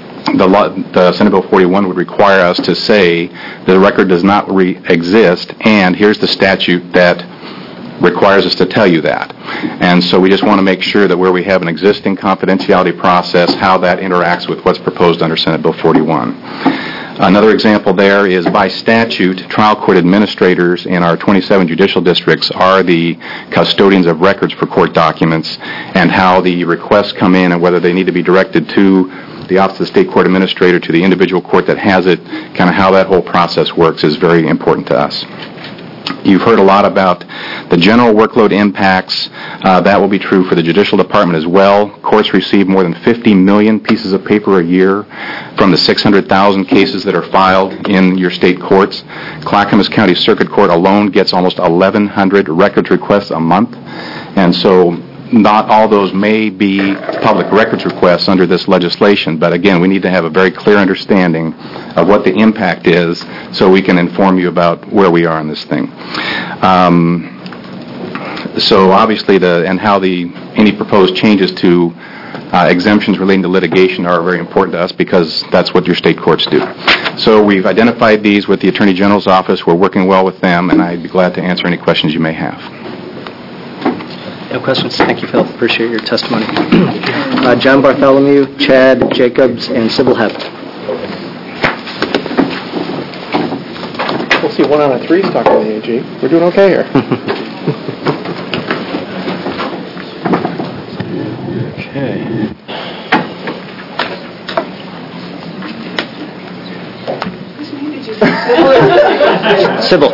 the Senate Bill 41 would require us to say the record does not exist, and here's the statute that requires us to tell you that. And so we just want to make sure that where we have an existing confidentiality process, how that interacts with what's proposed under Senate Bill 41. Another example there is by statute, trial court administrators in our 27 judicial districts are the custodians of records for court documents, and how the requests come in and whether they need to be directed to the Office of the State Court Administrator, to the individual court that has it, kind of how that whole process works is very important to us. You've heard a lot about the general workload impacts. That will be true for the Judicial Department as well. Courts receive more than 50 million pieces of paper a year from the 600,000 cases that are filed in your state courts. Clackamas County Circuit Court alone gets almost 1,100 records requests a month. And so not all those may be public records requests under this legislation, but again, we need to have a very clear understanding of what the impact is so we can inform you about where we are on this thing. So obviously, any proposed changes to exemptions relating to litigation are very important to us because that's what your state courts do. So we've identified these with the Attorney General's office. We're working well with them, and I'd be glad to answer any questions you may have. No questions. Thank you, Phil. Appreciate your testimony. John Bartholomew, Chad Jacobs, and Sybil Hepp. We'll see 1 out of 3 talking to the AG. We're doing okay here. Okay. Sybil.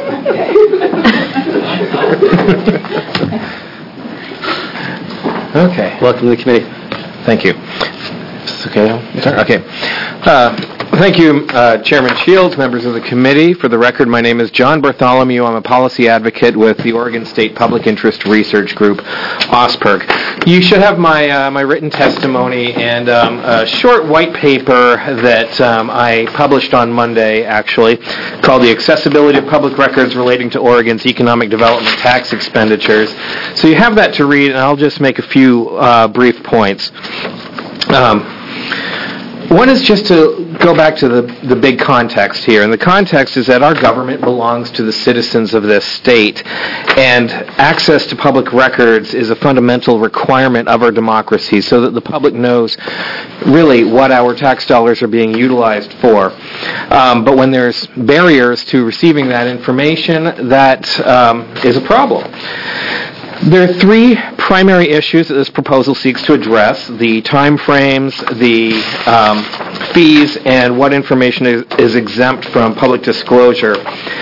Okay. Welcome to the committee. Thank you. Okay. Okay. Thank you, Chairman Shields, members of the committee. For the record, my name is John Bartholomew. I'm a policy advocate with the Oregon State Public Interest Research Group, OSPERG. You should have my written testimony and a short white paper that I published on Monday, actually, called The Accessibility of Public Records Relating to Oregon's Economic Development Tax Expenditures. So you have that to read, and I'll just make a few brief points. One is just to go back to the big context here, and the context is that our government belongs to the citizens of this state, and access to public records is a fundamental requirement of our democracy so that the public knows really what our tax dollars are being utilized for. But when there's barriers to receiving that information, that is a problem. There are three primary issues that this proposal seeks to address: the time frames, the fees, and what information is exempt from public disclosure.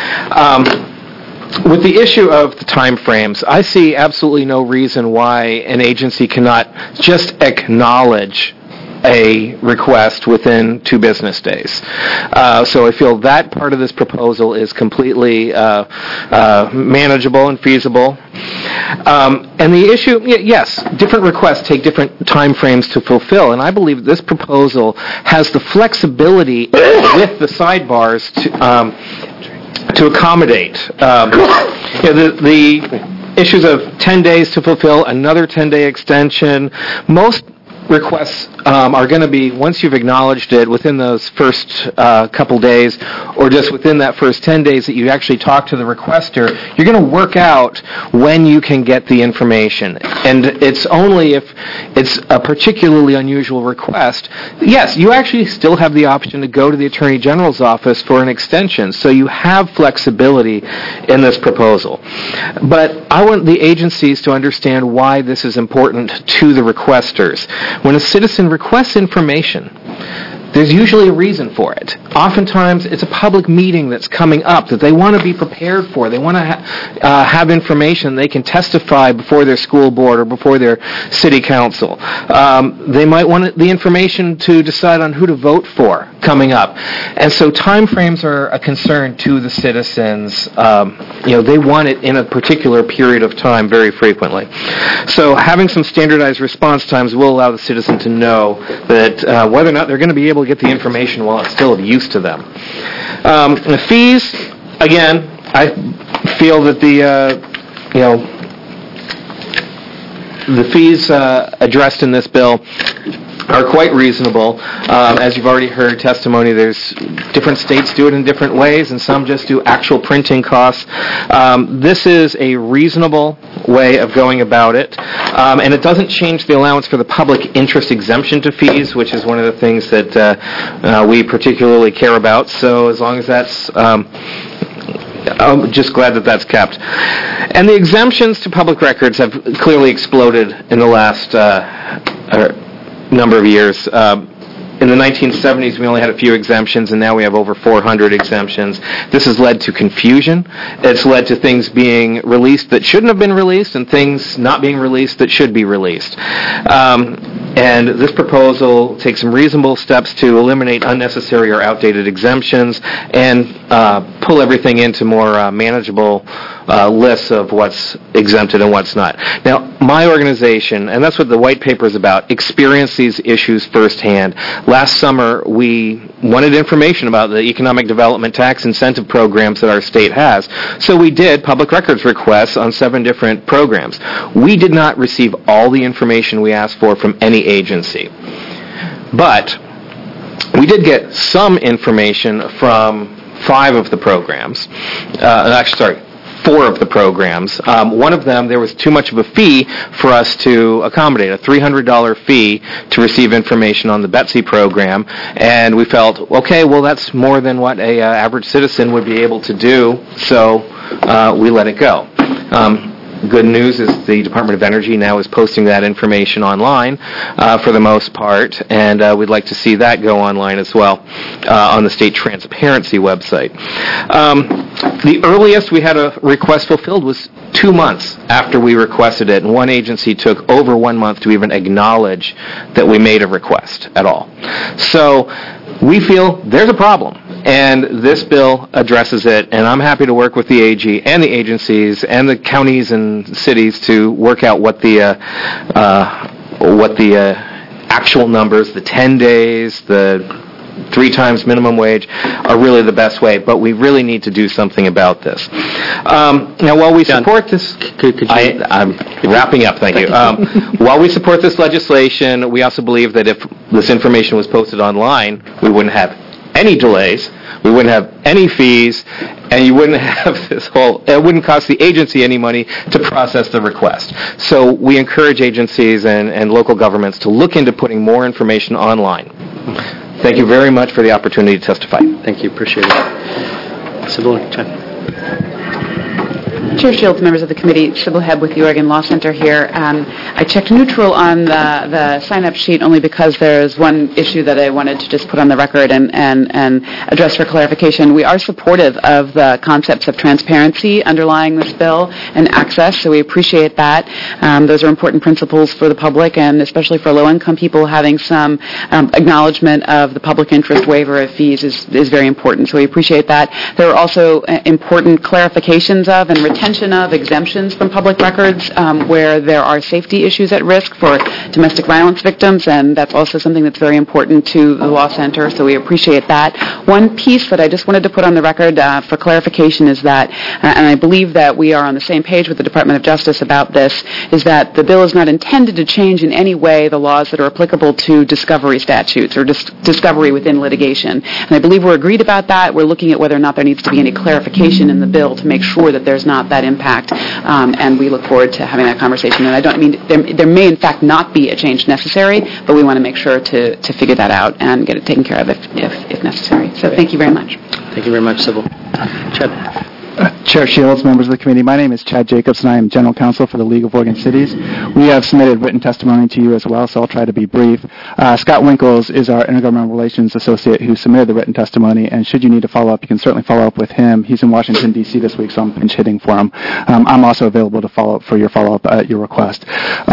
With the issue of the time frames, I see absolutely no reason why an agency cannot just acknowledge a request within 2 business days. So I feel that part of this proposal is completely manageable and feasible. And the issue, yes, different requests take different time frames to fulfill, and I believe this proposal has the flexibility with the sidebars to accommodate. The issues of 10 days to fulfill, another 10-day extension. Most requests are going to be, once you've acknowledged it, within those first couple days, or just within that first 10 days that you actually talk to the requester, you're going to work out when you can get the information. And it's only if it's a particularly unusual request. Yes, you actually still have the option to go to the Attorney General's office for an extension, so you have flexibility in this proposal. But I want the agencies to understand why this is important to the requesters. When a citizen requests information, there's usually a reason for it. Oftentimes, it's a public meeting that's coming up that they want to be prepared for. They want to have information they can testify before their school board or before their city council. They might want the information to decide on who to vote for coming up. And so time frames are a concern to the citizens. They want it in a particular period of time very frequently. So having some standardized response times will allow the citizen to know that whether or not they're going to be able to get the information while it's still of use to them. The fees, again, I feel that the fees addressed in this bill are quite reasonable. As you've already heard testimony, there's different states do it in different ways, and some just do actual printing costs. This is a reasonable way of going about it, and it doesn't change the allowance for the public interest exemption to fees, which is one of the things that we particularly care about. So as long as that's I'm just glad that that's kept. And the exemptions to public records have clearly exploded in the last number of years. In the 1970s, we only had a few exemptions, and now we have over 400 exemptions. This has led to confusion. It's led to things being released that shouldn't have been released, and things not being released that should be released. And this proposal takes some reasonable steps to eliminate unnecessary or outdated exemptions and pull everything into more manageable lists of what's exempted and what's not. Now, my organization, and that's what the white paper is about, experienced these issues firsthand. Last summer, we wanted information about the economic development tax incentive programs that our state has. So we did public records requests on 7 different programs. We did not receive all the information we asked for from any agency. But we did get some information from 5 of the programs. 4 of the programs. One of them, there was too much of a fee for us to accommodate, a $300 fee to receive information on the Betsy program, and we felt, okay, well, that's more than what a average citizen would be able to do, so we let it go. good news is the Department of Energy now is posting that information online for the most part, and we'd like to see that go online as well on the state transparency website. The earliest we had a request fulfilled was 2 months after we requested it, and one agency took over 1 month to even acknowledge that we made a request at all. So we feel there's a problem, and this bill addresses it, and I'm happy to work with the AG and the agencies and the counties and cities to work out what the actual numbers, the 10 days, the 3 times minimum wage are really the best way, but we really need to do something about this. Now, while we support this... I'm wrapping up, thank you. While we support this legislation, we also believe that if this information was posted online, we wouldn't have any delays, we wouldn't have any fees, and you wouldn't have it wouldn't cost the agency any money to process the request. So we encourage agencies and local governments to look into putting more information online. Thank you very much for the opportunity to testify. Thank you. Appreciate it. Sybil, Chair Shields, members of the committee, Sybil Hebb with the Oregon Law Center here. I checked neutral on the sign-up sheet only because there's one issue that I wanted to just put on the record and address for clarification. We are supportive of the concepts of transparency underlying this bill and access, so we appreciate that. Those are important principles for the public, and especially for low-income people, having some acknowledgement of the public interest waiver of fees is very important, so we appreciate that. There are also important clarifications of and retention of exemptions from public records where there are safety issues at risk for domestic violence victims, and that's also something that's very important to the Law Center, so we appreciate that. One piece that I just wanted to put on the record for clarification is that, and I believe that we are on the same page with the Department of Justice about this, is that the bill is not intended to change in any way the laws that are applicable to discovery statutes or discovery within litigation. And I believe we're agreed about that. We're looking at whether or not there needs to be any clarification in the bill to make sure that there's not that impact, and we look forward to having that conversation. And I don't mean there may in fact not be a change necessary, but we want to make sure to figure that out and get it taken care of if necessary. So thank you very much. Thank you very much, Sybil. Chad. Chair Shields, members of the committee, my name is Chad Jacobs, and I am General Counsel for the League of Oregon Cities. We have submitted written testimony to you as well, so I'll try to be brief. Scott Winkles is our Intergovernmental Relations Associate who submitted the written testimony, and should you need to follow up, you can certainly follow up with him. He's in Washington, D.C. this week, so I'm pinch hitting for him. I'm also available to follow up for your follow-up at your request.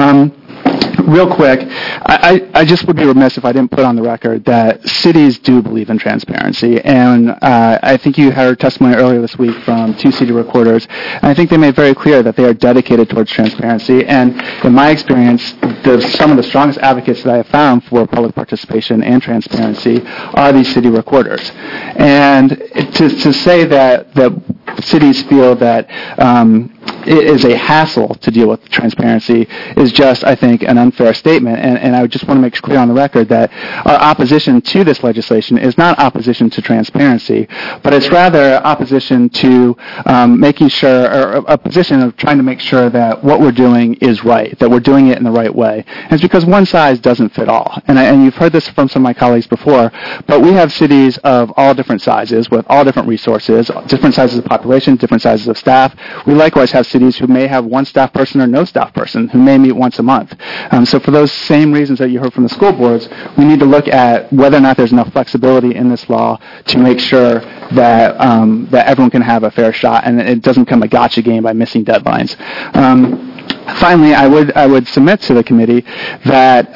Real quick, I just would be remiss if I didn't put on the record that cities do believe in transparency, and I think you heard testimony earlier this week from 2 city recorders, and I think they made very clear that they are dedicated towards transparency, and in my experience, some of the strongest advocates that I have found for public participation and transparency are these city recorders. And to say that cities feel that it is a hassle to deal with transparency is just, I think, an unfair statement. And I just want to make it clear on the record that our opposition to this legislation is not opposition to transparency, but it's rather opposition to making sure, or a position of trying to make sure that what we're doing is right, that we're doing it in the right way. And it's because one size doesn't fit all. And you've heard this from some of my colleagues before, but we have cities of all different sizes with all different resources, different sizes of population, different sizes of staff. We likewise have cities who may have one staff person or no staff person who may meet once a month. So for those same reasons that you heard from the school boards, we need to look at whether or not there's enough flexibility in this law to make sure that that everyone can have a fair shot and it doesn't become a gotcha game by missing deadlines. Finally, I would submit to the committee that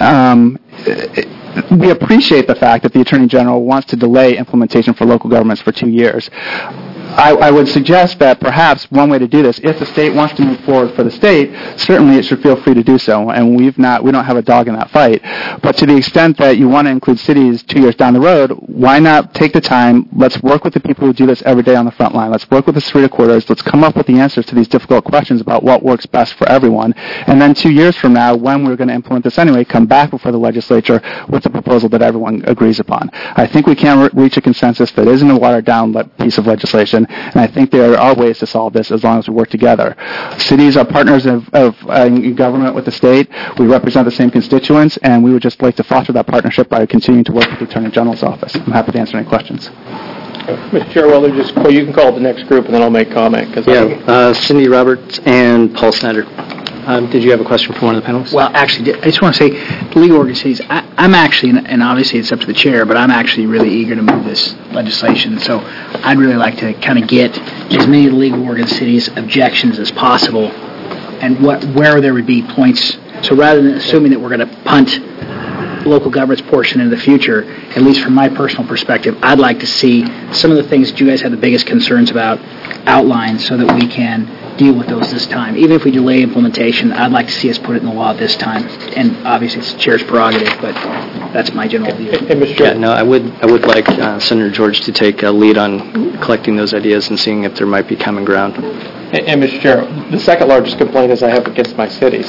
we appreciate the fact that the Attorney General wants to delay implementation for local governments for 2 years. I would suggest that perhaps one way to do this, if the state wants to move forward for the state, certainly it should feel free to do so, and we don't have a dog in that fight. But to the extent that you want to include cities 2 years down the road, why not take the time? Let's work with the people who do this every day on the front line. Let's work with the city recorders. Let's come up with the answers to these difficult questions about what works best for everyone. And then 2 years from now, when we're going to implement this anyway, come back before the legislature with a proposal that everyone agrees upon. I think we can reach a consensus that isn't a watered-down piece of legislation. And I think there are ways to solve this as long as we work together. Cities are partners of government with the state. We represent the same constituents, and we would just like to foster that partnership by continuing to work with the Attorney General's office. I'm happy to answer any questions. Mr. Chair, well, you can call the next group, and then I'll make comment. Cindy Roberts and Paul Snyder. Did you have a question for one of the panelists? Well, actually, I just want to say, the legal organizations, I'm actually, and obviously it's up to the chair, but I'm actually really eager to move this legislation. So I'd really like to kind of get as many of the legal organizations' objections as possible, and where there would be points. So rather than assuming that we're going to punt local government's portion in the future, at least from my personal perspective, I'd like to see some of the things that you guys have the biggest concerns about outlined so that we can deal with those this time. Even if we delay implementation, I'd like to see us put it in the law this time. And obviously it's the chair's prerogative, but that's my general view. I would like Senator George to take a lead on collecting those ideas and seeing if there might be common ground. And Mr. Chair, the second largest complaint is I have against my cities.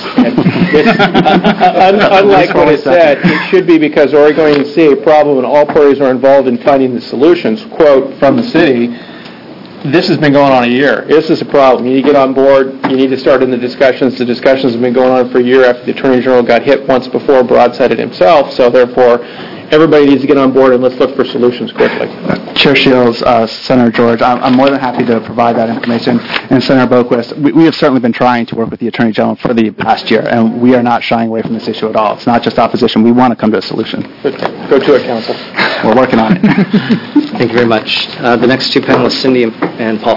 Unlike what I said, it should be because Oregonians see a problem and all parties are involved in finding the solutions. Quote from the city, this has been going on a year. This is a problem. You need to get on board. You need to start in the discussions. The discussions have been going on for a year after the Attorney General got hit once before, broadsided himself. So therefore, everybody needs to get on board and let's look for solutions quickly. Chair Shields, Senator George, I'm more than happy to provide that information. And Senator Boquist, we have certainly been trying to work with the Attorney General for the past year, and we are not shying away from this issue at all. It's not just opposition. We want to come to a solution. Go to it, Council. We're working on it. Thank you very much. The next two panelists, Cindy and Paul.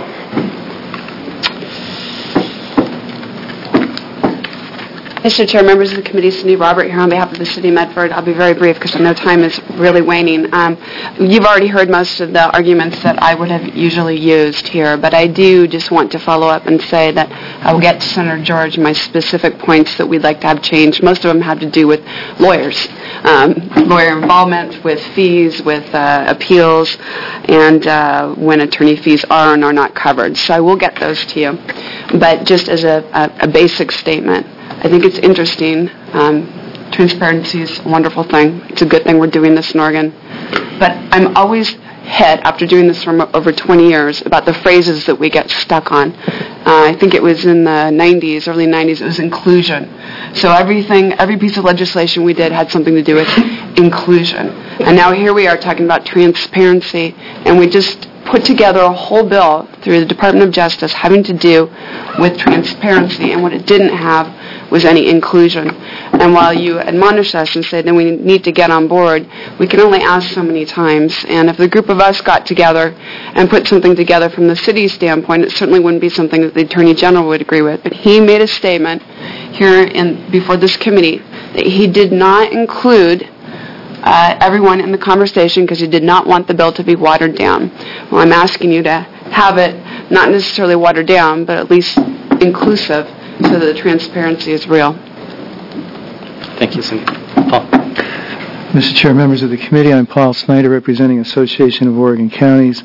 Mr. Chair, members of the committee, Cindy Robert here on behalf of the City of Medford. I'll be very brief because I know time is really waning. You've already heard most of the arguments that I would have usually used here, but I do just want to follow up and say that I will get to Senator George my specific points that we'd like to have changed. Most of them have to do with lawyers, lawyer involvement, with fees, with appeals, and when attorney fees are and are not covered. So I will get those to you. But just as a basic statement, I think it's interesting. Transparency is a wonderful thing. It's a good thing we're doing this in Oregon. But I'm always hit, after doing this for over 20 years, about the phrases that we get stuck on. I think it was in the 90s, early 90s, it was inclusion. So every piece of legislation we did had something to do with inclusion. And now here we are talking about transparency, and we just put together a whole bill through the Department of Justice having to do with transparency, and what it didn't have was any inclusion. And while you admonish us and say that we need to get on board, we can only ask so many times. And if the group of us got together and put something together from the city's standpoint, it certainly wouldn't be something that the Attorney General would agree with. But he made a statement here before this committee that he did not include everyone in the conversation because he did not want the bill to be watered down. Well, I'm asking you to have it not necessarily watered down, but at least inclusive so that the transparency is real. Thank you, Cindy. Paul. Mr. Chair, members of the committee, I'm Paul Snyder, representing Association of Oregon Counties.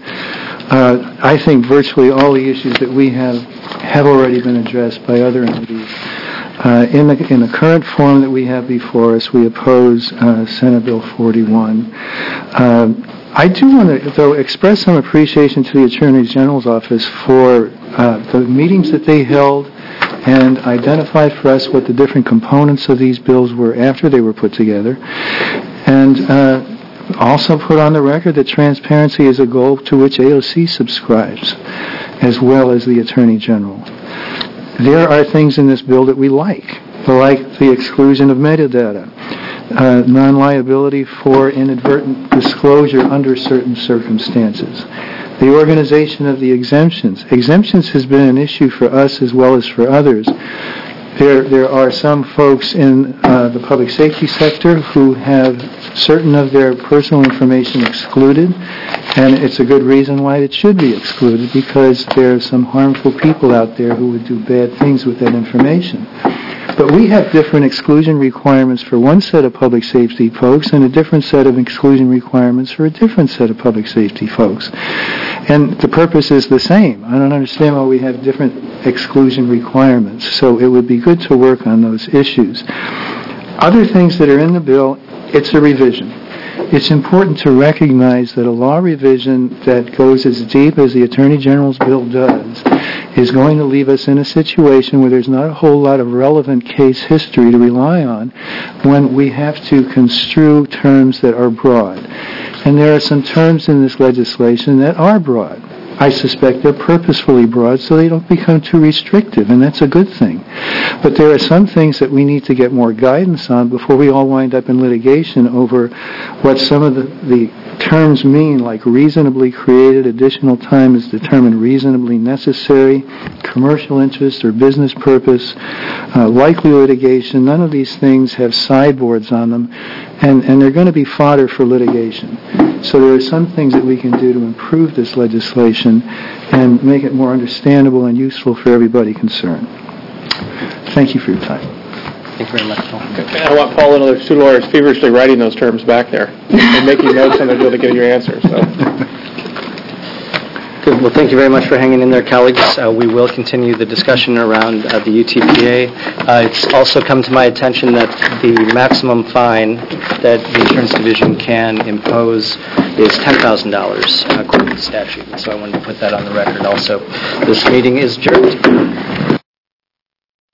I think virtually all the issues that we have already been addressed by other entities. In the current form that we have before us, we oppose Senate Bill 41. I do want to, though, express some appreciation to the Attorney General's office for the meetings that they held and identified for us what the different components of these bills were after they were put together, and also put on the record that transparency is a goal to which AOC subscribes, as well as the Attorney General. There are things in this bill that we like the exclusion of metadata, non-liability for inadvertent disclosure under certain circumstances, the organization of the exemptions. Exemptions has been an issue for us as well as for others. There are some folks in the public safety sector who have certain of their personal information excluded, and it's a good reason why it should be excluded, because there are some harmful people out there who would do bad things with that information. But we have different exclusion requirements for one set of public safety folks and a different set of exclusion requirements for a different set of public safety folks. And the purpose is the same. I don't understand why we have different exclusion requirements. So it would be good to work on those issues. Other things that are in the bill, it's a revision. it's important to recognize that a law revision that goes as deep as the Attorney General's bill does is going to leave us in a situation where there's not a whole lot of relevant case history to rely on when we have to construe terms that are broad. And there are some terms in this legislation that are broad. I suspect they're purposefully broad so they don't become too restrictive, and that's a good thing. But there are some things that we need to get more guidance on before we all wind up in litigation over what some of the terms mean, like reasonably created, additional time is determined reasonably necessary, commercial interest or business purpose, likely litigation. None of these things have sideboards on them, and they're going to be fodder for litigation. So there are some things that we can do to improve this legislation and make it more understandable and useful for everybody concerned. Thank you for your time. Thank you very much, Paul. I want Paul and other two lawyers feverishly writing those terms back there and making notes on the deal to get your answers. So. Good. Well, thank you very much for hanging in there, colleagues. We will continue the discussion around the UTPA. It's also come to my attention that the maximum fine that the Insurance Division can impose is $10,000 according to statute. So I wanted to put that on the record also. This meeting is adjourned.